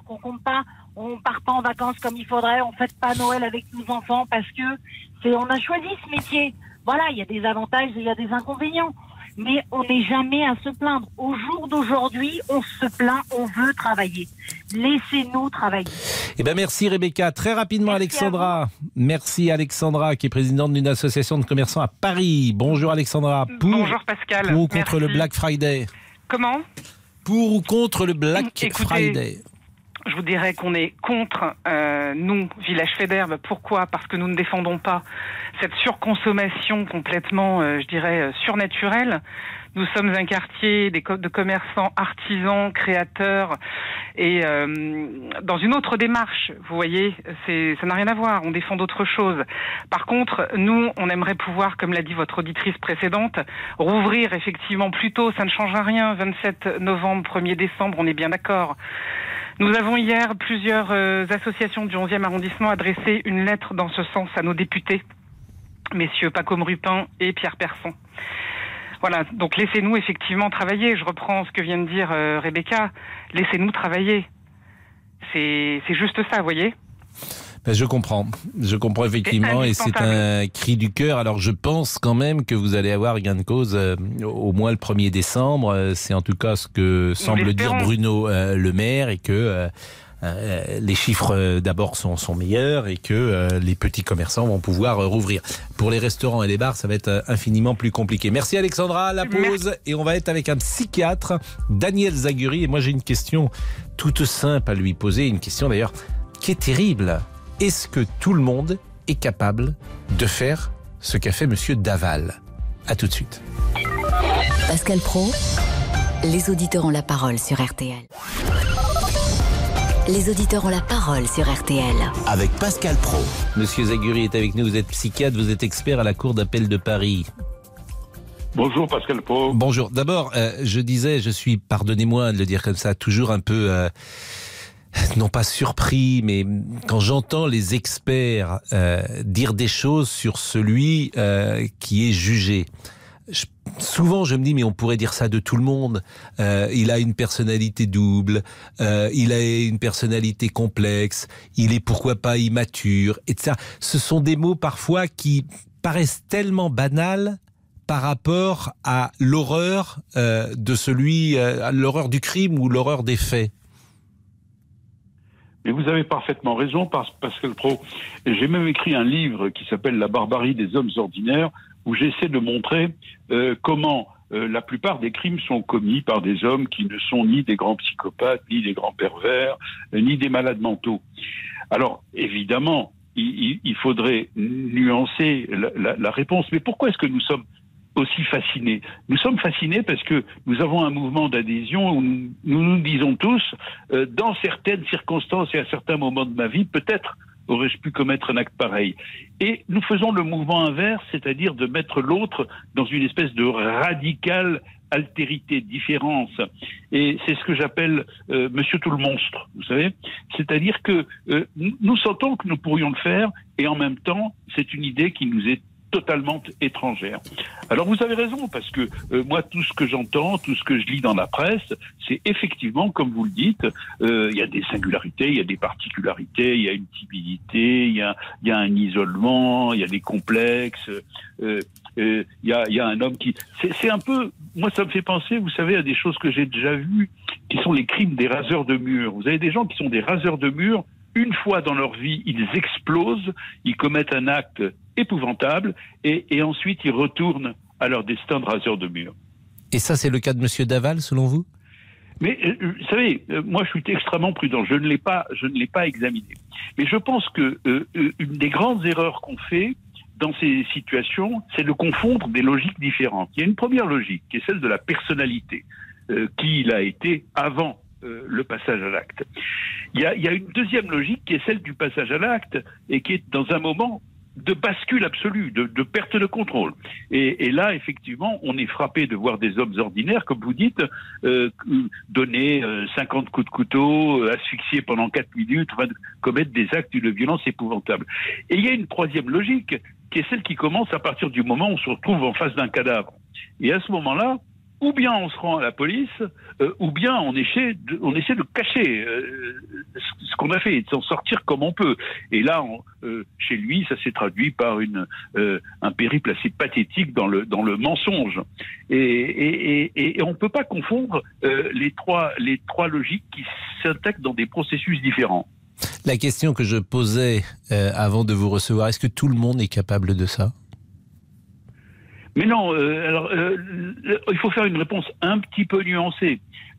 on part pas en vacances comme il faudrait, on fête pas Noël avec nos enfants parce que on a choisi ce métier. Voilà, il y a des avantages et il y a des inconvénients. Mais on n'est jamais à se plaindre. Au jour d'aujourd'hui, on se plaint, on veut travailler. Laissez-nous travailler. Eh ben merci Rebecca. Très rapidement, Alexandra. Merci Alexandra, qui est présidente d'une association de commerçants à Paris. Bonjour Alexandra. Bonjour Pascal. Pour ou contre le Black Friday? Comment? Pour ou contre le Black Friday? Je vous dirais qu'on est contre, nous, Village Fédère. Pourquoi? Parce que nous ne défendons pas cette surconsommation complètement, je dirais, surnaturelle. Nous sommes un quartier de commerçants, artisans, créateurs, et dans une autre démarche, vous voyez, ça n'a rien à voir, on défend d'autres choses. Par contre, nous, on aimerait pouvoir, comme l'a dit votre auditrice précédente, rouvrir effectivement plus tôt, ça ne change rien, 27 novembre, 1er décembre, on est bien d'accord. Nous avons hier, plusieurs associations du 11e arrondissement adressé une lettre dans ce sens à nos députés, messieurs Paco Mrupin et Pierre Persson. Voilà, donc laissez-nous effectivement travailler. Je reprends ce que vient de dire Rebecca. Laissez-nous travailler. C'est juste ça, vous voyez ? Ben, je comprends effectivement, et c'est un cri du cœur. Alors je pense quand même que vous allez avoir gain de cause au moins le 1er décembre. C'est en tout cas ce que semble dire Bruno Le Maire, et que les chiffres d'abord sont meilleurs et que les petits commerçants vont pouvoir rouvrir. Pour les restaurants et les bars, ça va être infiniment plus compliqué. Merci Alexandra, la pause, et on va être avec un psychiatre, Daniel Zaguri. Et moi j'ai une question toute simple à lui poser, une question d'ailleurs qui est terrible. Est-ce que tout le monde est capable de faire ce qu'a fait Monsieur Daval? À tout de suite. Pascal Praud, les auditeurs ont la parole sur RTL. Les auditeurs ont la parole sur RTL. Avec Pascal Praud. Monsieur Zaguri est avec nous, vous êtes psychiatre, vous êtes expert à la Cour d'appel de Paris. Bonjour Pascal Praud. Bonjour. D'abord, je disais, je suis, pardonnez-moi de le dire comme ça, toujours un peu... non pas surpris, mais quand j'entends les experts dire des choses sur celui qui est jugé, souvent je me dis mais on pourrait dire ça de tout le monde. Il a une personnalité double, il a une personnalité complexe, il est pourquoi pas immature, etc. Ce sont des mots parfois qui paraissent tellement banals par rapport à l'horreur de celui, l'horreur du crime ou l'horreur des faits. Mais vous avez parfaitement raison, Pascal Praud. J'ai même écrit un livre qui s'appelle « La barbarie des hommes ordinaires », où j'essaie de montrer comment la plupart des crimes sont commis par des hommes qui ne sont ni des grands psychopathes, ni des grands pervers, ni des malades mentaux. Alors, évidemment, il faudrait nuancer la réponse. Mais pourquoi est-ce que nous sommes aussi fascinés? Nous sommes fascinés parce que nous avons un mouvement d'adhésion où nous disons tous, dans certaines circonstances et à certains moments de ma vie, peut-être aurais-je pu commettre un acte pareil. Et nous faisons le mouvement inverse, c'est-à-dire de mettre l'autre dans une espèce de radicale altérité, différence. Et c'est ce que j'appelle Monsieur tout le monstre, vous savez. C'est-à-dire que nous sentons que nous pourrions le faire, et en même temps, c'est une idée qui nous est totalement étrangère. Alors vous avez raison, parce que moi, tout ce que j'entends, tout ce que je lis dans la presse, c'est effectivement, comme vous le dites, il y a des singularités, il y a des particularités, il y a une timidité, il y a un isolement, il y a des complexes, il y a un homme qui... C'est un peu... Moi, ça me fait penser, vous savez, à des choses que j'ai déjà vues, qui sont les crimes des raseurs de murs. Vous avez des gens qui sont des raseurs de murs. Une fois dans leur vie, ils explosent, ils commettent un acte épouvantables, et ensuite ils retournent à leur destin de raseur de murs. Et ça, c'est le cas de M. Daval, selon vous ? Mais vous savez, moi je suis extrêmement prudent, je ne l'ai pas examiné. Mais je pense que une des grandes erreurs qu'on fait dans ces situations, c'est de confondre des logiques différentes. Il y a une première logique, qui est celle de la personnalité, qui il a été avant le passage à l'acte. Il y a une deuxième logique qui est celle du passage à l'acte et qui est dans un moment de bascule absolue, de perte de contrôle. Et là, effectivement, on est frappé de voir des hommes ordinaires, comme vous dites, donner 50 coups de couteau, asphyxier pendant 4 minutes, commettre des actes de violence épouvantables. Et il y a une troisième logique, qui est celle qui commence à partir du moment où on se retrouve en face d'un cadavre. Et à ce moment-là, ou bien on se rend à la police, ou bien on essaie de cacher ce qu'on a fait et de s'en sortir comme on peut. Et là, chez lui, ça s'est traduit par un périple assez pathétique dans le mensonge. Et on ne peut pas confondre les trois logiques qui s'intègrent dans des processus différents. La question que je posais avant de vous recevoir, est-ce que tout le monde est capable de ça ? Mais non, il faut faire une réponse un petit peu nuancée.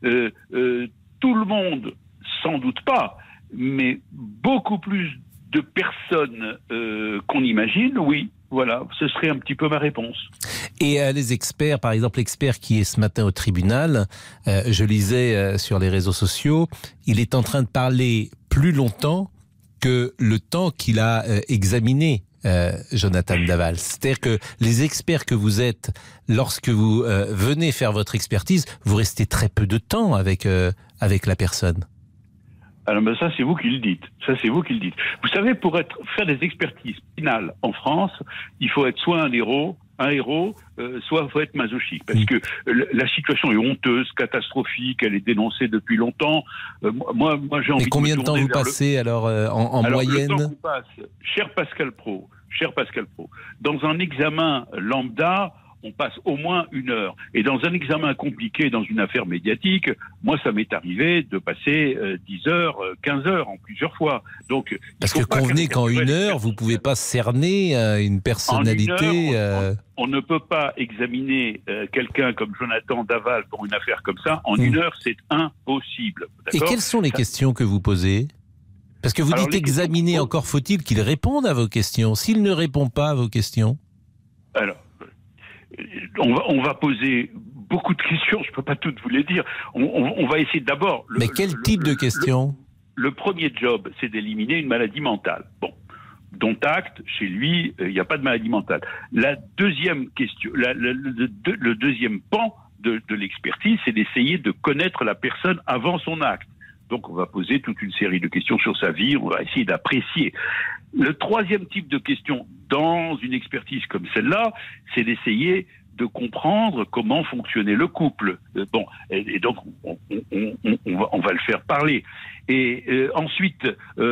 Tout le monde, sans doute pas, mais beaucoup plus de personnes qu'on imagine, oui. Voilà, ce serait un petit peu ma réponse. Et les experts, par exemple l'expert qui est ce matin au tribunal, je lisais sur les réseaux sociaux, il est en train de parler plus longtemps que le temps qu'il a examiné Jonathan Daval. C'est-à-dire que les experts que vous êtes, lorsque vous venez faire votre expertise, vous restez très peu de temps avec la personne. Alors ben ça c'est vous qui le dites. Vous savez, pour faire des expertises pénales en France, il faut être soit un héros, soit il faut être masochique, parce que la situation est honteuse, catastrophique, elle est dénoncée depuis longtemps. Moi j'ai envie. Et combien de temps vous passez alors en moyenne? Le temps qu'on passe, cher Pascal Praud, dans un examen lambda, on passe au moins 1 heure. Et dans un examen compliqué, dans une affaire médiatique, moi, ça m'est arrivé de passer 10 heures, 15 heures en plusieurs fois. Donc, parce que convenez qu'en 1 heure, vous ne pouvez pas cerner une personnalité... On ne peut pas examiner quelqu'un comme Jonathan Daval pour une affaire comme ça. En 1 heure, c'est impossible. Et quelles sont les questions que vous posez ? Parce que vous dites examiner, encore faut-il qu'il réponde à vos questions. S'il ne répond pas à vos questions... Alors... On va poser beaucoup de questions, je ne peux pas toutes vous les dire. On va essayer d'abord... Mais quel type de questions ? Le premier job, c'est d'éliminer une maladie mentale. Bon, dont acte, chez lui, il n'y a pas de maladie mentale. La deuxième question, le deuxième pan de l'expertise, c'est d'essayer de connaître la personne avant son acte. Donc on va poser toute une série de questions sur sa vie, on va essayer d'apprécier. Le troisième type de question dans une expertise comme celle-là, c'est d'essayer de comprendre comment fonctionnait le couple. Bon, et donc on va le faire parler. Et ensuite,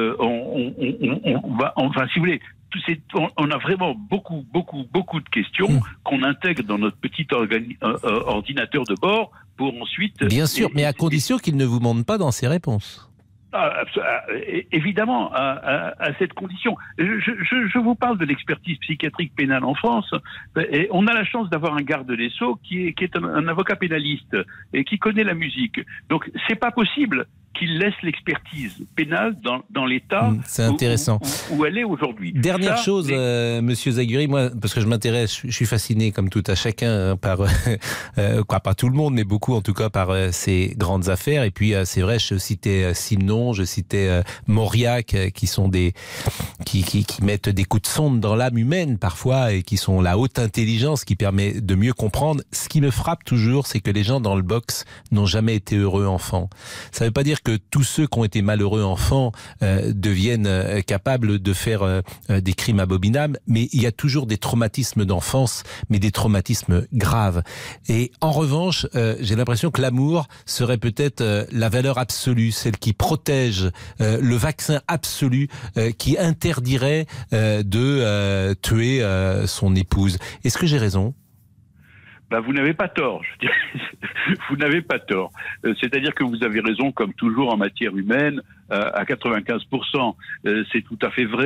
on va, enfin, si vous voulez, on a vraiment beaucoup de questions qu'on intègre dans notre petit ordinateur de bord pour ensuite... Bien sûr, mais à condition qu'il ne vous mente pas dans ses réponses. Évidemment, à cette condition. Je vous parle de l'expertise psychiatrique pénale en France, et on a la chance d'avoir un garde des Sceaux qui est un avocat pénaliste et qui connaît la musique. Donc, c'est pas possible qu'il laisse l'expertise pénale dans l'état c'est intéressant. Où elle est aujourd'hui. Dernière chose, Monsieur Zaguri, moi, parce que je m'intéresse, je suis fasciné comme tout à chacun par, pas tout le monde, mais beaucoup en tout cas par ces grandes affaires. Et puis c'est vrai, je citais Simon, je citais Mauriac, qui sont qui mettent des coups de sonde dans l'âme humaine parfois et qui sont la haute intelligence qui permet de mieux comprendre. Ce qui me frappe toujours, c'est que les gens dans le box n'ont jamais été heureux enfants. Ça ne veut pas dire que tous ceux qui ont été malheureux enfants deviennent capables de faire des crimes abominables, mais il y a toujours des traumatismes d'enfance, mais des traumatismes graves. Et en revanche, j'ai l'impression que l'amour serait peut-être la valeur absolue, celle qui protège, le vaccin absolu qui interdirait de tuer son épouse. Est-ce que j'ai raison ? Vous n'avez pas tort, je dirais. Vous n'avez pas tort. C'est-à-dire que vous avez raison, comme toujours en matière humaine, à 95%. C'est tout à fait vrai.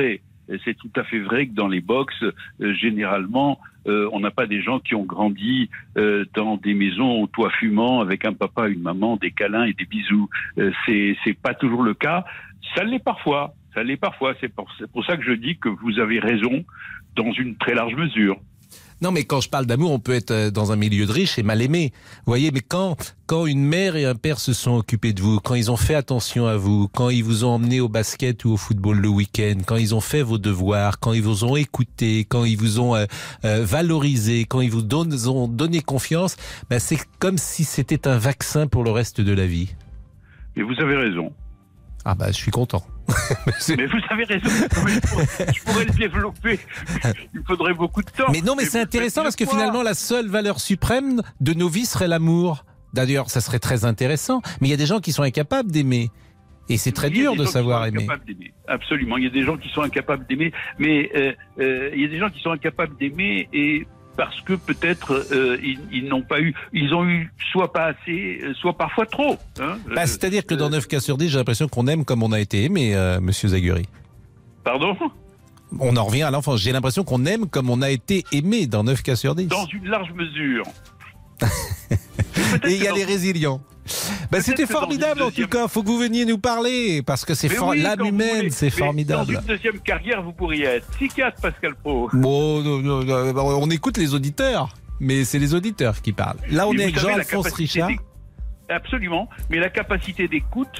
c'est tout à fait vrai que dans les box, généralement, on n'a pas des gens qui ont grandi dans des maisons au toit fumant avec un papa, une maman, des câlins et des bisous. C'est pas toujours le cas. Ça l'est parfois. C'est pour ça que je dis que vous avez raison dans une très large mesure. Non, mais quand je parle d'amour, on peut être dans un milieu de riches et mal aimé. Vous voyez, mais quand une mère et un père se sont occupés de vous, quand ils ont fait attention à vous, quand ils vous ont emmené au basket ou au football le week-end, quand ils ont fait vos devoirs, quand ils vous ont écouté, quand ils vous ont valorisé, quand ils vous ont donné confiance, ben c'est comme si c'était un vaccin pour le reste de la vie. Et vous avez raison. Ah bah, je suis content. Mais vous avez raison. Je pourrais le développer. Il faudrait beaucoup de temps. Mais non, mais c'est intéressant parce que finalement, la seule valeur suprême de nos vies serait l'amour. D'ailleurs, ça serait très intéressant. Mais il y a des gens qui sont incapables d'aimer. Et c'est très dur de savoir aimer. Absolument. Il y a des gens qui sont incapables d'aimer. Mais il y a des gens qui sont incapables d'aimer et parce que peut-être ils n'ont pas eu, ils ont eu soit pas assez, soit parfois trop. Hein, c'est-à-dire que dans 9 cas sur 10, j'ai l'impression qu'on aime comme on a été aimé, Monsieur Zaguri. Pardon ? On en revient à l'enfance. J'ai l'impression qu'on aime comme on a été aimé dans 9 cas sur 10. Dans une large mesure. Et il y a les résilients. C'était formidable en tout cas, faut que vous veniez nous parler parce que c'est l'âme humaine, c'est formidable. Dans une deuxième carrière, vous pourriez être psychiatre, Pascal Praud. Bon, on écoute les auditeurs, mais c'est les auditeurs qui parlent. Là, on est avec Jean-Alphonse Richard. Absolument, mais la capacité d'écoute,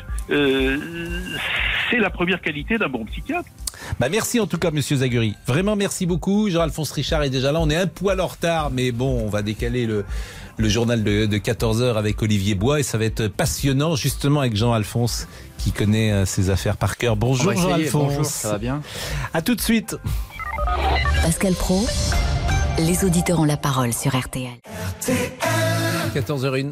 c'est la première qualité d'un bon psychiatre. Merci en tout cas, Monsieur Zaguri. Vraiment, merci beaucoup. Jean-Alphonse Richard est déjà là. On est un poil en retard, mais bon, on va décaler le journal de 14h avec Olivier Bois et ça va être passionnant justement avec Jean-Alphonse qui connaît ses affaires par cœur. Bonjour Jean-Alphonse. Bonjour, ça va bien ? À tout de suite. Pascal Praud, les auditeurs ont la parole sur RTL. 14h01.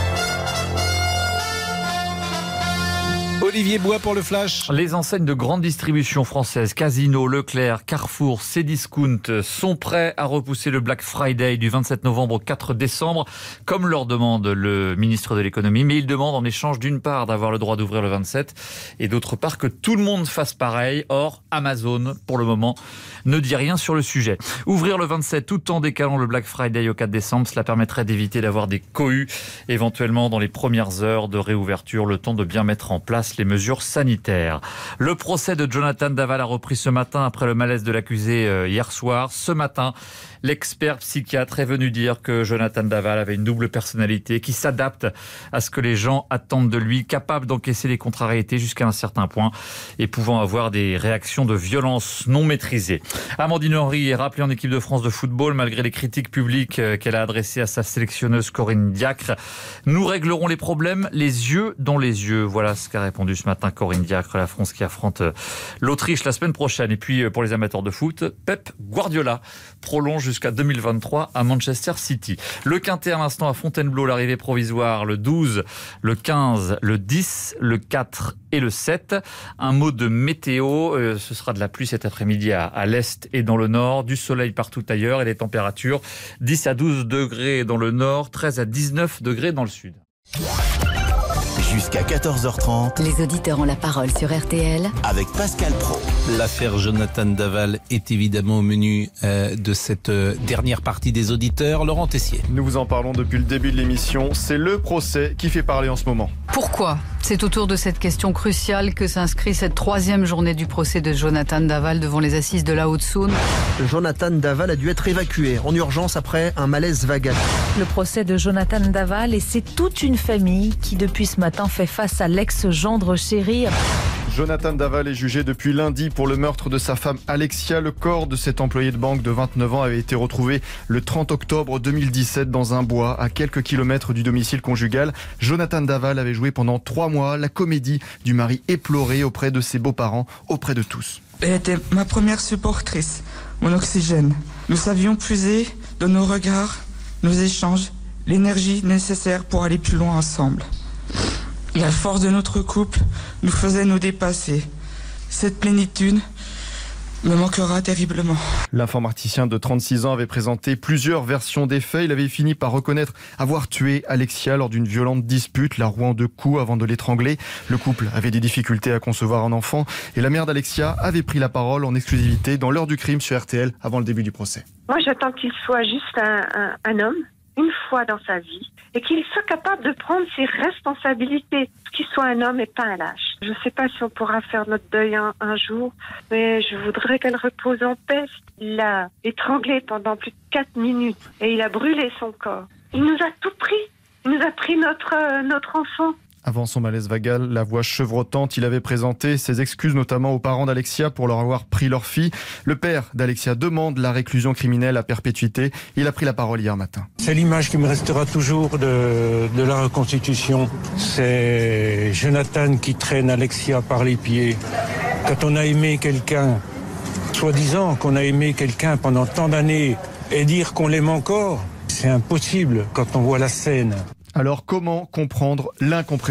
Olivier Bois pour le Flash. Les enseignes de grande distribution françaises, Casino, Leclerc, Carrefour, Cdiscount sont prêts à repousser le Black Friday du 27 novembre au 4 décembre, comme leur demande le ministre de l'économie. Mais il demande en échange d'une part d'avoir le droit d'ouvrir le 27 et d'autre part que tout le monde fasse pareil. Or, Amazon, pour le moment, ne dit rien sur le sujet. Ouvrir le 27 tout en décalant le Black Friday au 4 décembre, cela permettrait d'éviter d'avoir des cohues, éventuellement dans les premières heures de réouverture, le temps de bien mettre en place les mesures sanitaires. Le procès de Jonathan Daval a repris ce matin après le malaise de l'accusé hier soir. Ce matin, l'expert psychiatre est venu dire que Jonathan Daval avait une double personnalité qui s'adapte à ce que les gens attendent de lui, capable d'encaisser les contrariétés jusqu'à un certain point et pouvant avoir des réactions de violence non maîtrisées. Amandine Henry est rappelée en équipe de France de football malgré les critiques publiques qu'elle a adressées à sa sélectionneuse Corinne Diacre. Nous réglerons les problèmes les yeux dans les yeux. Voilà ce qu'a répondu ce matin Corinne Diacre, la France qui affronte l'Autriche la semaine prochaine. Et puis pour les amateurs de foot, Pep Guardiola prolonge jusqu'à 2023 à Manchester City. Le Quintet à l'instant à Fontainebleau, l'arrivée provisoire le 12, le 15, le 10, le 4 et le 7. Un mot de météo, ce sera de la pluie cet après-midi à l'est et dans le nord, du soleil partout ailleurs et les températures 10 à 12 degrés dans le nord, 13 à 19 degrés dans le sud. Jusqu'à 14h30. Les auditeurs ont la parole sur RTL. Avec Pascal Praud. L'affaire Jonathan Daval est évidemment au menu de cette dernière partie des auditeurs. Laurent Tessier. Nous vous en parlons depuis le début de l'émission. C'est le procès qui fait parler en ce moment. Pourquoi ? C'est autour de cette question cruciale que s'inscrit cette 3e journée du procès de Jonathan Daval devant les assises de la Haute-Saône. Jonathan Daval a dû être évacué en urgence après un malaise vagal. Le procès de Jonathan Daval et c'est toute une famille qui depuis ce matin fait face à l'ex-gendre chéri. Jonathan Daval est jugé depuis lundi pour le meurtre de sa femme Alexia. Le corps de cet employé de banque de 29 ans avait été retrouvé le 30 octobre 2017 dans un bois à quelques kilomètres du domicile conjugal. Jonathan Daval avait joué pendant 3 mois la comédie du mari éploré auprès de ses beaux-parents, auprès de tous. Elle était ma première supportrice, mon oxygène. Nous savions puiser de nos regards, nos échanges, l'énergie nécessaire pour aller plus loin ensemble. La force de notre couple nous faisait nous dépasser. Cette plénitude, me manquera terriblement. L'informaticien de 36 ans avait présenté plusieurs versions des faits. Il avait fini par reconnaître avoir tué Alexia lors d'une violente dispute, la rouant de coups avant de l'étrangler. Le couple avait des difficultés à concevoir un enfant et la mère d'Alexia avait pris la parole en exclusivité dans l'heure du crime sur RTL avant le début du procès. Moi, j'attends qu'il soit juste un homme, une fois dans sa vie, et qu'il soit capable de prendre ses responsabilités, qu'il soit un homme et pas un lâche. Je ne sais pas si on pourra faire notre deuil un jour, mais je voudrais qu'elle repose en paix. Il l'a étranglée pendant plus de 4 minutes et il a brûlé son corps. Il nous a tout pris. Il nous a pris notre enfant. Avant son malaise vagal, la voix chevrotante, il avait présenté ses excuses notamment aux parents d'Alexia pour leur avoir pris leur fille. Le père d'Alexia demande la réclusion criminelle à perpétuité. Il a pris la parole hier matin. C'est l'image qui me restera toujours de la reconstitution. C'est Jonathan qui traîne Alexia par les pieds. Quand on a aimé quelqu'un, soi-disant qu'on a aimé quelqu'un pendant tant d'années, et dire qu'on l'aime encore, c'est impossible quand on voit la scène. Alors comment comprendre l'incompréhensible ?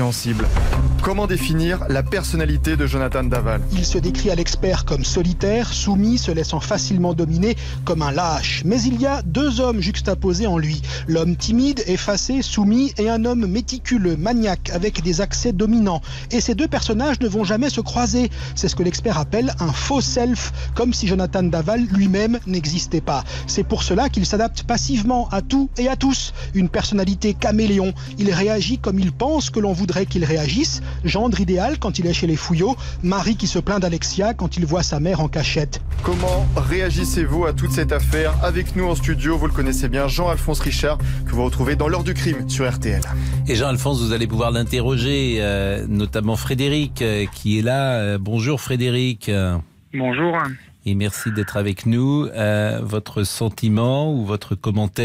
Comment définir la personnalité de Jonathan Daval ? Il se décrit à l'expert comme solitaire, soumis, se laissant facilement dominer, comme un lâche. Mais il y a 2 hommes juxtaposés en lui. L'homme timide, effacé, soumis et un homme méticuleux, maniaque, avec des accès dominants. Et ces 2 personnages ne vont jamais se croiser. C'est ce que l'expert appelle un faux self, comme si Jonathan Daval lui-même n'existait pas. C'est pour cela qu'il s'adapte passivement à tout et à tous. Une personnalité caméléon. Il réagit comme il pense que l'on voudrait qu'il réagisse. Gendre idéal quand il est chez les fouillots, mari qui se plaint d'Alexia quand il voit sa mère en cachette. Comment réagissez-vous à toute cette affaire ? Avec nous en studio, vous le connaissez bien, Jean-Alphonse Richard, que vous retrouvez dans l'heure du crime sur RTL. Et Jean-Alphonse, vous allez pouvoir l'interroger, notamment Frédéric qui est là. Bonjour Frédéric. Bonjour. Et merci d'être avec nous. Votre sentiment ou votre commentaire ?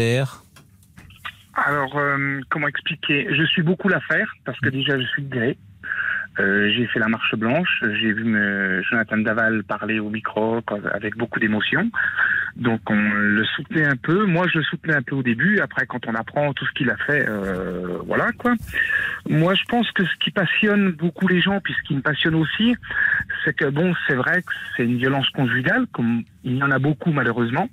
Alors, comment expliquer ? Je suis beaucoup l'affaire, parce que déjà je suis gré. J'ai fait la marche blanche, j'ai vu Jonathan Daval parler au micro avec beaucoup d'émotion. Donc on le soutenait un peu. Moi je le soutenais un peu au début. Après quand on apprend tout ce qu'il a fait, voilà quoi. Moi je pense que ce qui passionne beaucoup les gens, puis ce qui me passionne aussi, c'est que bon, c'est vrai que c'est une violence conjugale, comme il y en a beaucoup malheureusement.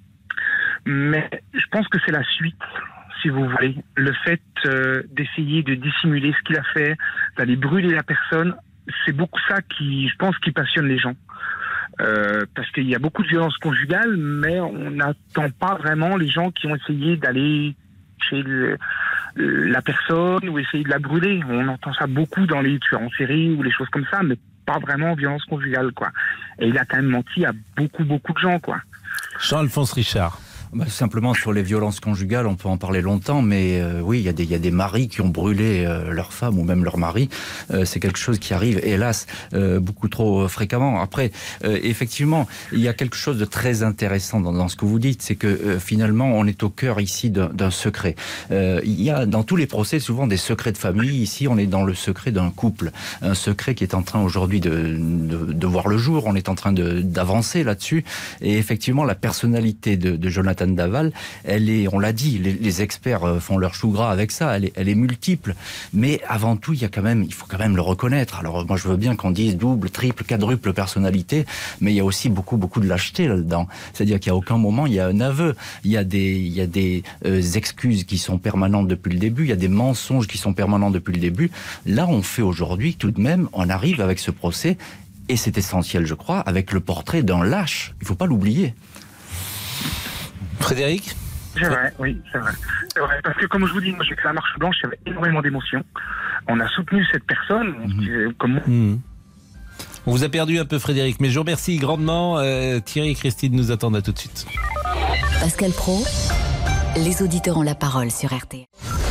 Mais je pense que c'est la suite. Si vous voulez, le fait d'essayer de dissimuler ce qu'il a fait, d'aller brûler la personne, c'est beaucoup ça qui, je pense, qui passionne les gens. Parce qu'il y a beaucoup de violences conjugales, mais on n'attend pas vraiment les gens qui ont essayé d'aller chez la personne ou essayer de la brûler. On entend ça beaucoup dans les tueurs en série ou les choses comme ça, mais pas vraiment violence conjugale, quoi. Et il a quand même menti à beaucoup de gens, quoi. Jean-Alphonse Richard. Simplement sur les violences conjugales, on peut en parler longtemps, mais oui, il y a des maris qui ont brûlé leur femme ou même leur mari. C'est quelque chose qui arrive, hélas, beaucoup trop fréquemment. Après, effectivement, il y a quelque chose de très intéressant dans ce que vous dites, c'est que finalement, on est au cœur ici d'un secret. Il y a dans tous les procès souvent des secrets de famille. Ici, on est dans le secret d'un couple, un secret qui est en train aujourd'hui de voir le jour. On est en train d'avancer là-dessus. Et effectivement, la personnalité de Jonathan Daval, elle est, on l'a dit, les experts font leur chou gras avec ça, elle est multiple, mais avant tout, il faut quand même le reconnaître. Alors moi je veux bien qu'on dise double, triple, quadruple personnalité, mais il y a aussi beaucoup de lâcheté là-dedans. C'est-à-dire qu'à aucun moment il y a un aveu, il y a des excuses qui sont permanentes depuis le début, il y a des mensonges qui sont permanents depuis le début. Là on fait aujourd'hui tout de même, on arrive avec ce procès, et c'est essentiel je crois, avec le portrait d'un lâche, il ne faut pas l'oublier. Frédéric ? C'est vrai, oui, c'est vrai. C'est vrai, parce que comme je vous dis, moi j'ai fait la marche blanche, il y avait énormément d'émotions. On a soutenu cette personne, comme... On vous a perdu un peu Frédéric, mais je vous remercie grandement. Thierry et Christine nous attendent, à tout de suite. Pascal Praud, les auditeurs ont la parole sur RTL.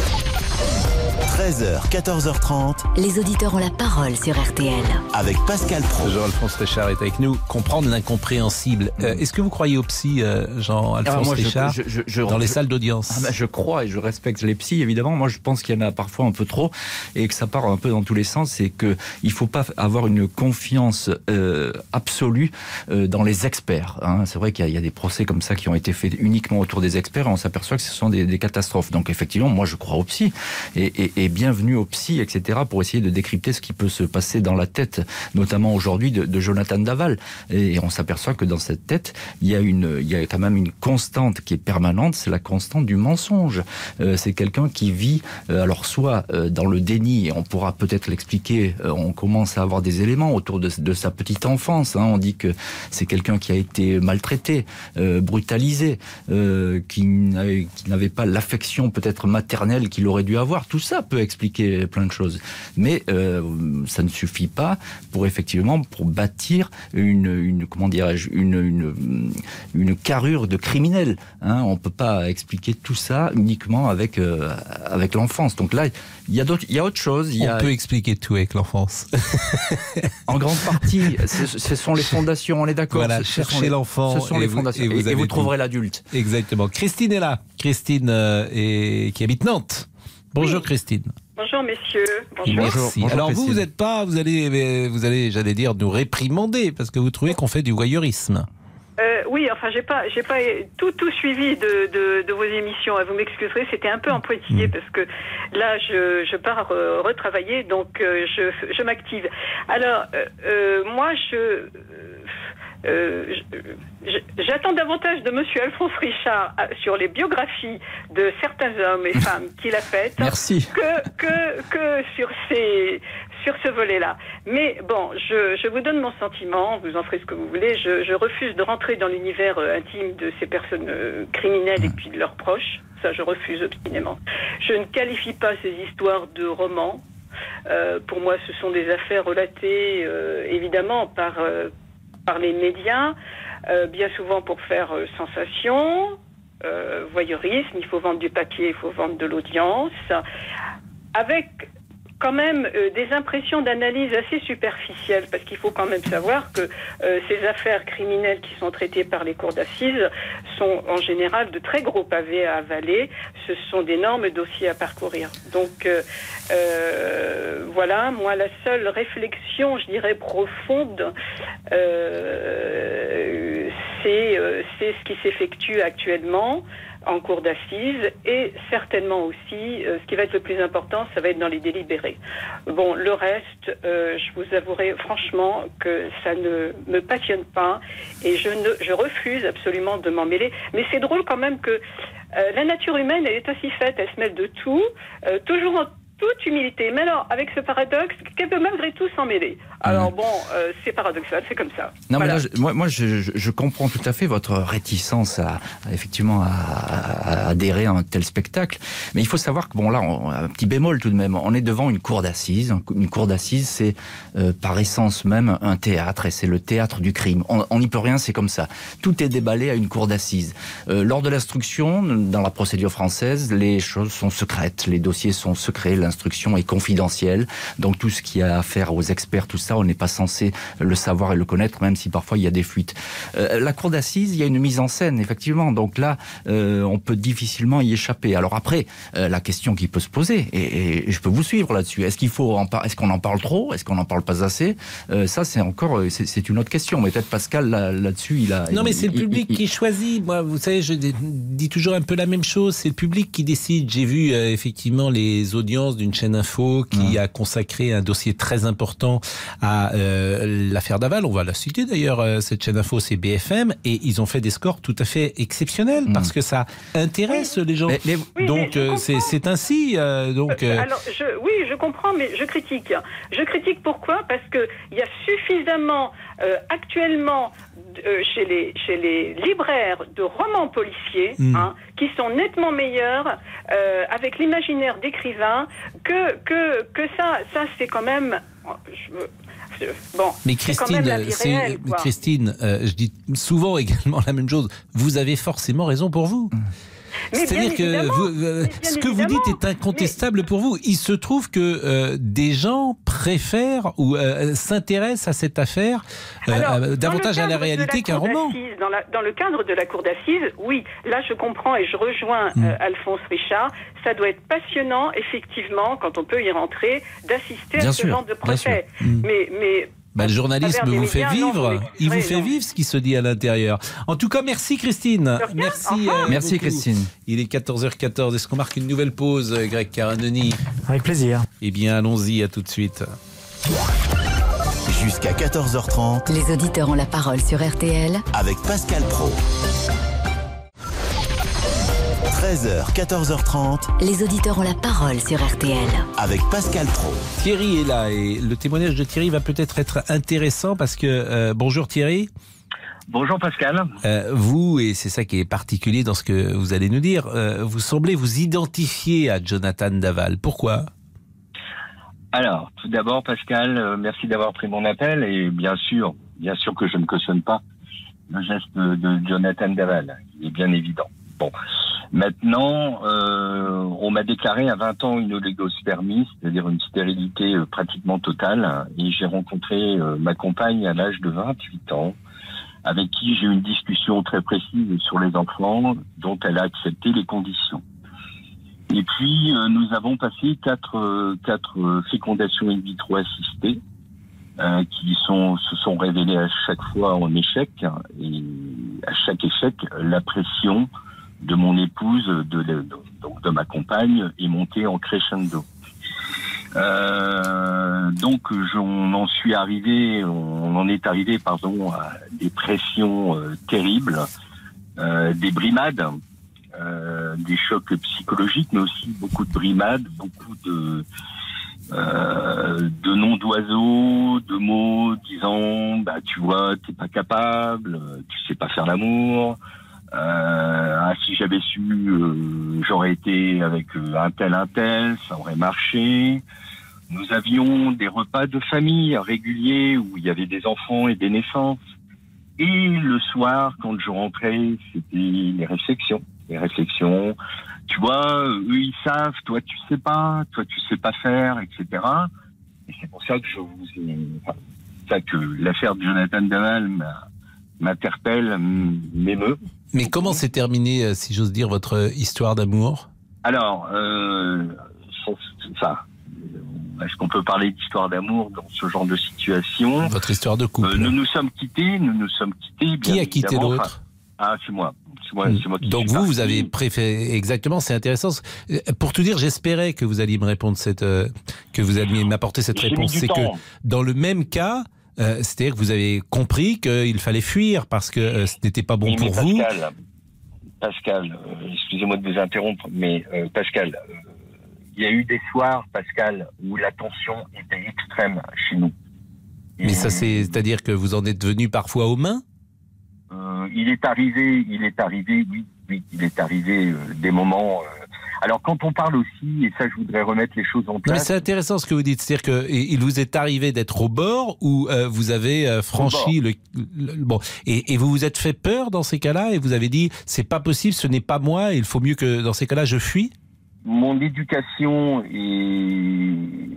13h, 14h30. Les auditeurs ont la parole sur RTL. Avec Pascal Praud. Jean-Alphonse Richard est avec nous. Comprendre l'incompréhensible. Est-ce que vous croyez aux psy, Jean-Alphonse Richard, dans les salles d'audience? Je crois et je respecte les psys, évidemment. Moi, je pense qu'il y en a parfois un peu trop et que ça part un peu dans tous les sens. Et qu'il ne faut pas avoir une confiance absolue dans les experts. Hein. C'est vrai qu'il y a des procès comme ça qui ont été faits uniquement autour des experts et on s'aperçoit que ce sont des catastrophes. Donc, effectivement, moi, je crois aux psys. Et bienvenue au psy, etc., pour essayer de décrypter ce qui peut se passer dans la tête, notamment aujourd'hui de Jonathan Daval. Et on s'aperçoit que dans cette tête, il y a quand même une constante qui est permanente, c'est la constante du mensonge. C'est quelqu'un qui vit, alors soit dans le déni, et on pourra peut-être l'expliquer, on commence à avoir des éléments autour de sa petite enfance. On dit que c'est quelqu'un qui a été maltraité, brutalisé, qui n'avait pas l'affection peut-être maternelle qu'il aurait dû avoir. Tout ça peut expliquer plein de choses. Mais ça ne suffit pas pour bâtir une carrure de criminel. On peut pas expliquer tout ça uniquement avec l'enfance. Donc là, il y a autre chose. On peut expliquer tout avec l'enfance. En grande partie, ce sont les fondations, on est d'accord. Voilà, cherchez l'enfant. Ce sont les fondations. Et vous trouverez l'adulte. Exactement. Christine est là. Christine qui habite Nantes. Bonjour Christine. Bonjour messieurs. Bonjour. Merci. Bonjour, alors Christine. vous n'êtes pas, vous allez, j'allais dire, nous réprimander parce que vous trouvez qu'on fait du voyeurisme. Oui, enfin, j'ai pas tout suivi de vos émissions. Vous m'excuserez, c'était un peu en pointillé parce que là, je pars retravailler, donc je m'active. Alors, moi, j'attends davantage de Monsieur Alphonse Richard sur les biographies de certains hommes et femmes qu'il a faites. Merci. Que sur ce volet-là. Mais bon, je vous donne mon sentiment, vous en ferez ce que vous voulez. Je refuse de rentrer dans l'univers intime de ces personnes criminelles et puis de leurs proches. Ça, je refuse obstinément. Je ne qualifie pas ces histoires de romans. Pour moi, ce sont des affaires relatées, évidemment, par les médias, bien souvent pour faire sensation, voyeurisme, il faut vendre du papier, il faut vendre de l'audience, avec quand même des impressions d'analyse assez superficielles, parce qu'il faut quand même savoir que ces affaires criminelles qui sont traitées par les cours d'assises sont en général de très gros pavés à avaler, ce sont d'énormes dossiers à parcourir. Donc voilà, moi la seule réflexion, je dirais profonde, c'est ce qui s'effectue actuellement en cour d'assises et certainement aussi, ce qui va être le plus important, ça va être dans les délibérés. Bon, le reste, je vous avouerai franchement que ça ne me passionne pas et je refuse absolument de m'en mêler. Mais c'est drôle quand même que la nature humaine, elle est ainsi faite, elle se mêle de tout, toujours en toute humilité. Mais alors, avec ce paradoxe, qu'elle peut malgré tout s'en mêler. Alors bon, c'est paradoxal, c'est comme ça. Non, voilà. mais là, moi, je comprends tout à fait votre réticence à adhérer à un tel spectacle. Mais il faut savoir que, bon, là, un petit bémol tout de même, on est devant une cour d'assises. Une cour d'assises, c'est par essence même un théâtre, et c'est le théâtre du crime. On n'y peut rien, c'est comme ça. Tout est déballé à une cour d'assises. Lors de l'instruction, dans la procédure française, les choses sont secrètes, les dossiers sont secrets, l'instruction est confidentielle. Donc tout ce qui a affaire aux experts, tout ça, on n'est pas censé le savoir et le connaître, même si parfois il y a des fuites. La cour d'assises, il y a une mise en scène, effectivement. Donc là, on peut difficilement y échapper. Alors après, la question qui peut se poser, et je peux vous suivre là-dessus, est-ce qu'on en parle trop? Est-ce qu'on n'en parle pas assez? Ça, c'est une autre question. Mais peut-être Pascal, là-dessus, il a... Non, mais c'est le public qui choisit. Moi, vous savez, je dis toujours un peu la même chose. C'est le public qui décide. J'ai vu effectivement les audiences d'une chaîne info qui a consacré un dossier très important à l'affaire Daval. On va la citer d'ailleurs, cette chaîne info, c'est BFM, et ils ont fait des scores tout à fait exceptionnels parce que ça intéresse les gens. Donc c'est ainsi. Alors oui, je comprends, mais je critique. Je critique pourquoi? Parce que il y a suffisamment actuellement chez les libraires de romans policiers qui sont nettement meilleurs avec l'imaginaire d'écrivain que ça c'est quand même... Bon, mais Christine, Christine, je dis souvent également la même chose. Vous avez forcément raison pour vous. C'est-à-dire que ce que vous dites est incontestable pour vous. Il se trouve que des gens préfèrent ou s'intéressent à cette affaire davantage à la réalité qu'un roman. Dans le cadre de la cour d'assises, oui, là je comprends et je rejoins Alphonse Richard. Ça doit être passionnant, effectivement, quand on peut y rentrer, d'assister à ce genre de procès. Mais Le journalisme vous fait vivre. Il vous fait non. vivre ce qui se dit à l'intérieur. En tout cas, merci Christine. Merci. Merci beaucoup. Christine. Il est 14h14. Est-ce qu'on marque une nouvelle pause, Greg Caranoni? Avec plaisir. Eh bien, allons-y. À tout de suite. Jusqu'à 14h30. Les auditeurs ont la parole sur RTL avec Pascal Praud. 13h, 14h30. Les auditeurs ont la parole sur RTL avec Pascal Praud. Thierry est là et le témoignage de Thierry va peut-être être intéressant parce que... bonjour Thierry. Bonjour Pascal. Vous, et c'est ça qui est particulier dans ce que vous allez nous dire, vous semblez vous identifier à Jonathan Daval. Pourquoi ? Alors, tout d'abord Pascal, merci d'avoir pris mon appel et bien sûr que je ne cautionne pas le geste de Jonathan Daval. Il est bien évident. Bon, maintenant, on m'a déclaré à 20 ans une oligospermie, c'est-à-dire une stérilité pratiquement totale, et j'ai rencontré ma compagne à l'âge de 28 ans, avec qui j'ai eu une discussion très précise sur les enfants, dont elle a accepté les conditions. Et puis, nous avons passé quatre fécondations in vitro assistées, qui se sont révélées à chaque fois en échec, et à chaque échec, la pression de mon épouse, de ma compagne, est montée en crescendo. Donc on en est arrivé à des pressions terribles, des brimades, des chocs psychologiques, mais aussi beaucoup de brimades, beaucoup de noms d'oiseaux, de mots disant tu vois, t'es pas capable, tu sais pas faire l'amour. Si j'avais su, j'aurais été avec un tel, ça aurait marché. Nous avions des repas de famille réguliers où il y avait des enfants et des naissances. Et le soir, quand je rentrais, c'était les réflexions. Tu vois, eux ils savent, toi tu sais pas faire, etc. Et c'est pour ça que que l'affaire de Jonathan Daval m'interpelle, m'émeut. Mais comment s'est terminée, si j'ose dire, votre histoire d'amour ? Alors, est-ce qu'on peut parler d'histoire d'amour dans ce genre de situation ? Votre histoire de couple. Nous nous sommes quittés. Qui a quitté l'autre ? C'est moi. C'est moi qui Donc vous avez préféré... Exactement, c'est intéressant. Pour tout dire, j'espérais que vous alliez me répondre que vous alliez m'apporter cette réponse. C'est que dans le même cas... c'est-à-dire que vous avez compris qu'il fallait fuir parce que ce n'était pas bon pour vous. Pascal, excusez-moi de vous interrompre, mais Pascal, il y a eu des soirs, Pascal, où la tension était extrême chez nous. Mais ça, c'est-à-dire que vous en êtes venu parfois aux mains ? Il est arrivé, des moments... Alors, quand on parle aussi, et ça, je voudrais remettre les choses en place... Mais c'est intéressant ce que vous dites, c'est-à-dire qu'il vous est arrivé d'être au bord ou vous avez franchi bon, et vous vous êtes fait peur dans ces cas-là et vous avez dit, c'est pas possible, ce n'est pas moi, il faut mieux que dans ces cas-là, je fuis ? Mon éducation et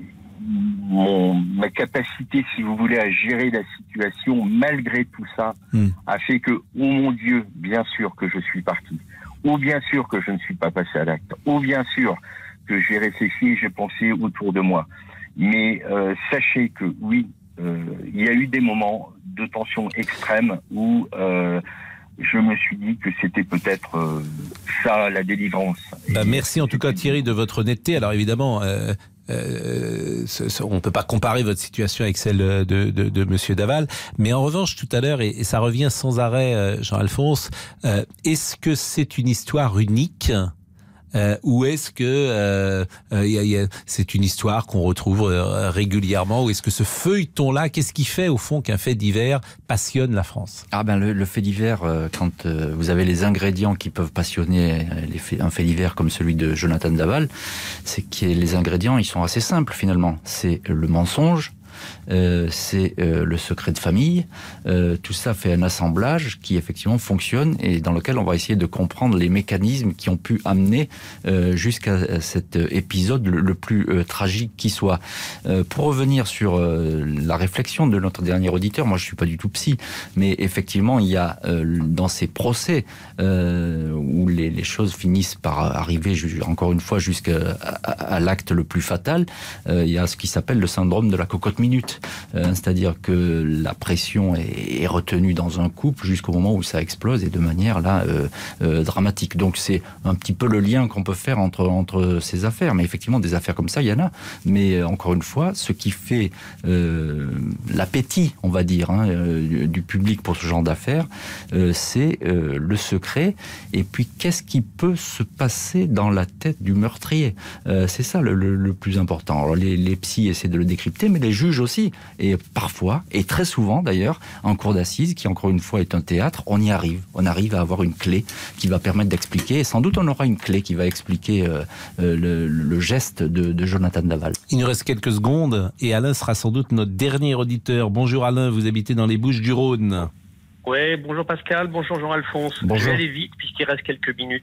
ma capacité, si vous voulez, à gérer la situation, malgré tout ça, a fait que, oh mon Dieu, bien sûr que je suis parti. Ou bien sûr que je ne suis pas passé à l'acte, ou bien sûr que j'ai réfléchi et j'ai pensé autour de moi. Mais sachez que oui, il y a eu des moments de tension extrême où je me suis dit que c'était peut-être ça la délivrance. Merci en tout cas Thierry de votre honnêteté. Alors évidemment... on ne peut pas comparer votre situation avec celle de Monsieur Daval, mais en revanche tout à l'heure, et ça revient sans arrêt, Jean-Alphonse, est-ce que c'est une histoire unique ou est-ce que c'est une histoire qu'on retrouve régulièrement, ou est-ce que ce feuilleton-là, qu'est-ce qui fait au fond qu'un fait divers passionne la France ? Le fait divers, quand vous avez les ingrédients qui peuvent passionner un fait divers comme celui de Jonathan Daval, c'est que les ingrédients, ils sont assez simples finalement. C'est le mensonge, c'est le secret de famille. Tout ça fait un assemblage qui effectivement fonctionne et dans lequel on va essayer de comprendre les mécanismes qui ont pu amener jusqu'à cet épisode le plus tragique qui soit. Pour revenir sur la réflexion de notre dernier auditeur, moi je suis pas du tout psy, mais effectivement il y a dans ces procès où les choses finissent par arriver encore une fois jusqu'à l'acte le plus fatal, il y a ce qui s'appelle le syndrome de la cocotte minute. minutes. C'est-à-dire que la pression est retenue dans un couple jusqu'au moment où ça explose et de manière là dramatique. Donc c'est un petit peu le lien qu'on peut faire entre ces affaires. Mais effectivement, des affaires comme ça, il y en a. Mais encore une fois, ce qui fait l'appétit, on va dire, du public pour ce genre d'affaires, c'est le secret. Et puis, qu'est-ce qui peut se passer dans la tête du meurtrier ? C'est ça le plus important. Alors, les psys essaient de le décrypter, mais les juges aussi. Et parfois, et très souvent d'ailleurs, en cour d'assises, qui encore une fois est un théâtre, on y arrive. On arrive à avoir une clé qui va permettre d'expliquer. Et sans doute, on aura une clé qui va expliquer le geste de Jonathan Daval. Il nous reste quelques secondes et Alain sera sans doute notre dernier auditeur. Bonjour Alain, vous habitez dans les Bouches-du-Rhône. Oui, bonjour Pascal, bonjour Jean-Alphonse. Bonjour. Je vais aller vite puisqu'il reste quelques minutes.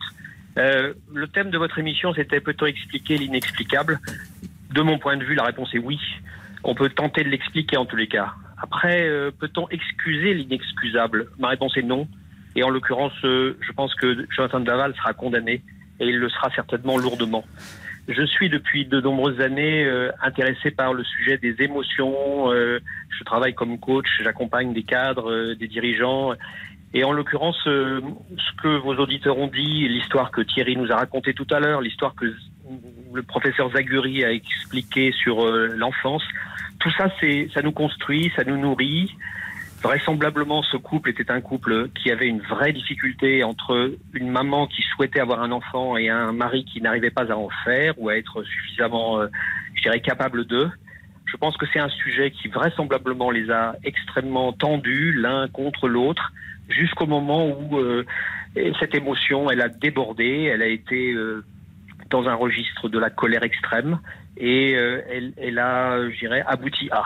Le thème de votre émission, c'était peut-on expliquer l'inexplicable ? De mon point de vue, la réponse est oui. On peut tenter de l'expliquer en tous les cas. Après, peut-on excuser l'inexcusable ? Ma réponse est non. Et en l'occurrence, je pense que Jonathan Daval sera condamné et il le sera certainement lourdement. Je suis depuis de nombreuses années intéressé par le sujet des émotions. Je travaille comme coach, j'accompagne des cadres, des dirigeants. Et en l'occurrence, ce que vos auditeurs ont dit, l'histoire que Thierry nous a racontée tout à l'heure, l'histoire que le professeur Zaguri a expliquée sur l'enfance, tout ça, ça nous construit, ça nous nourrit. Vraisemblablement, ce couple était un couple qui avait une vraie difficulté entre une maman qui souhaitait avoir un enfant et un mari qui n'arrivait pas à en faire ou à être suffisamment, capable d'eux. Je pense que c'est un sujet qui vraisemblablement les a extrêmement tendus l'un contre l'autre jusqu'au moment où cette émotion, elle a débordé, elle a été dans un registre de la colère extrême et elle a, abouti à...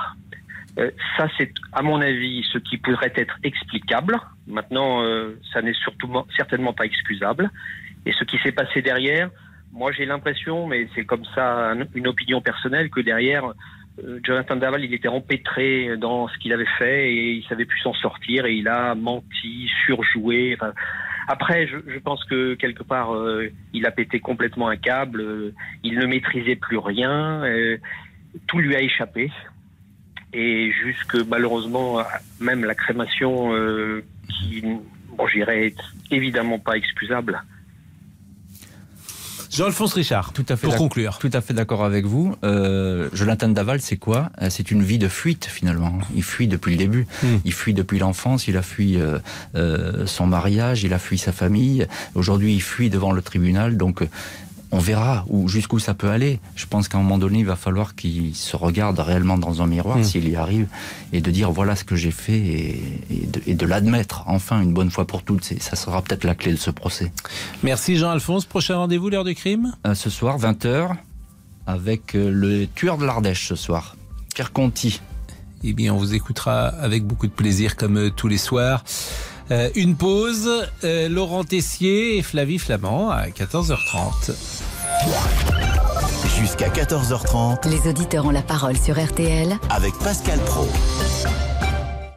ça, c'est, à mon avis, ce qui pourrait être explicable. Maintenant, ça n'est certainement pas excusable. Et ce qui s'est passé derrière, moi, j'ai l'impression, mais c'est comme ça une opinion personnelle, que derrière, Jonathan Daval, il était empêtré dans ce qu'il avait fait et il savait plus s'en sortir et il a menti, surjoué. Enfin, après, je pense que quelque part, il a pété complètement un câble. Il ne maîtrisait plus rien. Tout lui a échappé. Et jusque malheureusement, même la crémation qui, est évidemment pas excusable. Jean-Alphonse Richard, pour conclure. Tout à fait d'accord avec vous. Jonathan Daval, c'est quoi ? C'est une vie de fuite finalement. Il fuit depuis le début. Il fuit depuis l'enfance, il a fui son mariage, il a fui sa famille. Aujourd'hui, il fuit devant le tribunal. Donc, on verra jusqu'où ça peut aller. Je pense qu'à un moment donné, il va falloir qu'il se regarde réellement dans un miroir, s'il y arrive, et de dire voilà ce que j'ai fait et de l'admettre, enfin, une bonne fois pour toutes. Ça sera peut-être la clé de ce procès. Merci Jean-Alphonse. Prochain rendez-vous, l'heure du crime ? Ce soir, 20h, avec le tueur de l'Ardèche ce soir, Pierre Conti. Eh bien, on vous écoutera avec beaucoup de plaisir, comme tous les soirs. Une pause, Laurent Tessier et Flavie Flamand à 14h30. Jusqu'à 14h30. Les auditeurs ont la parole sur RTL avec Pascal Praud.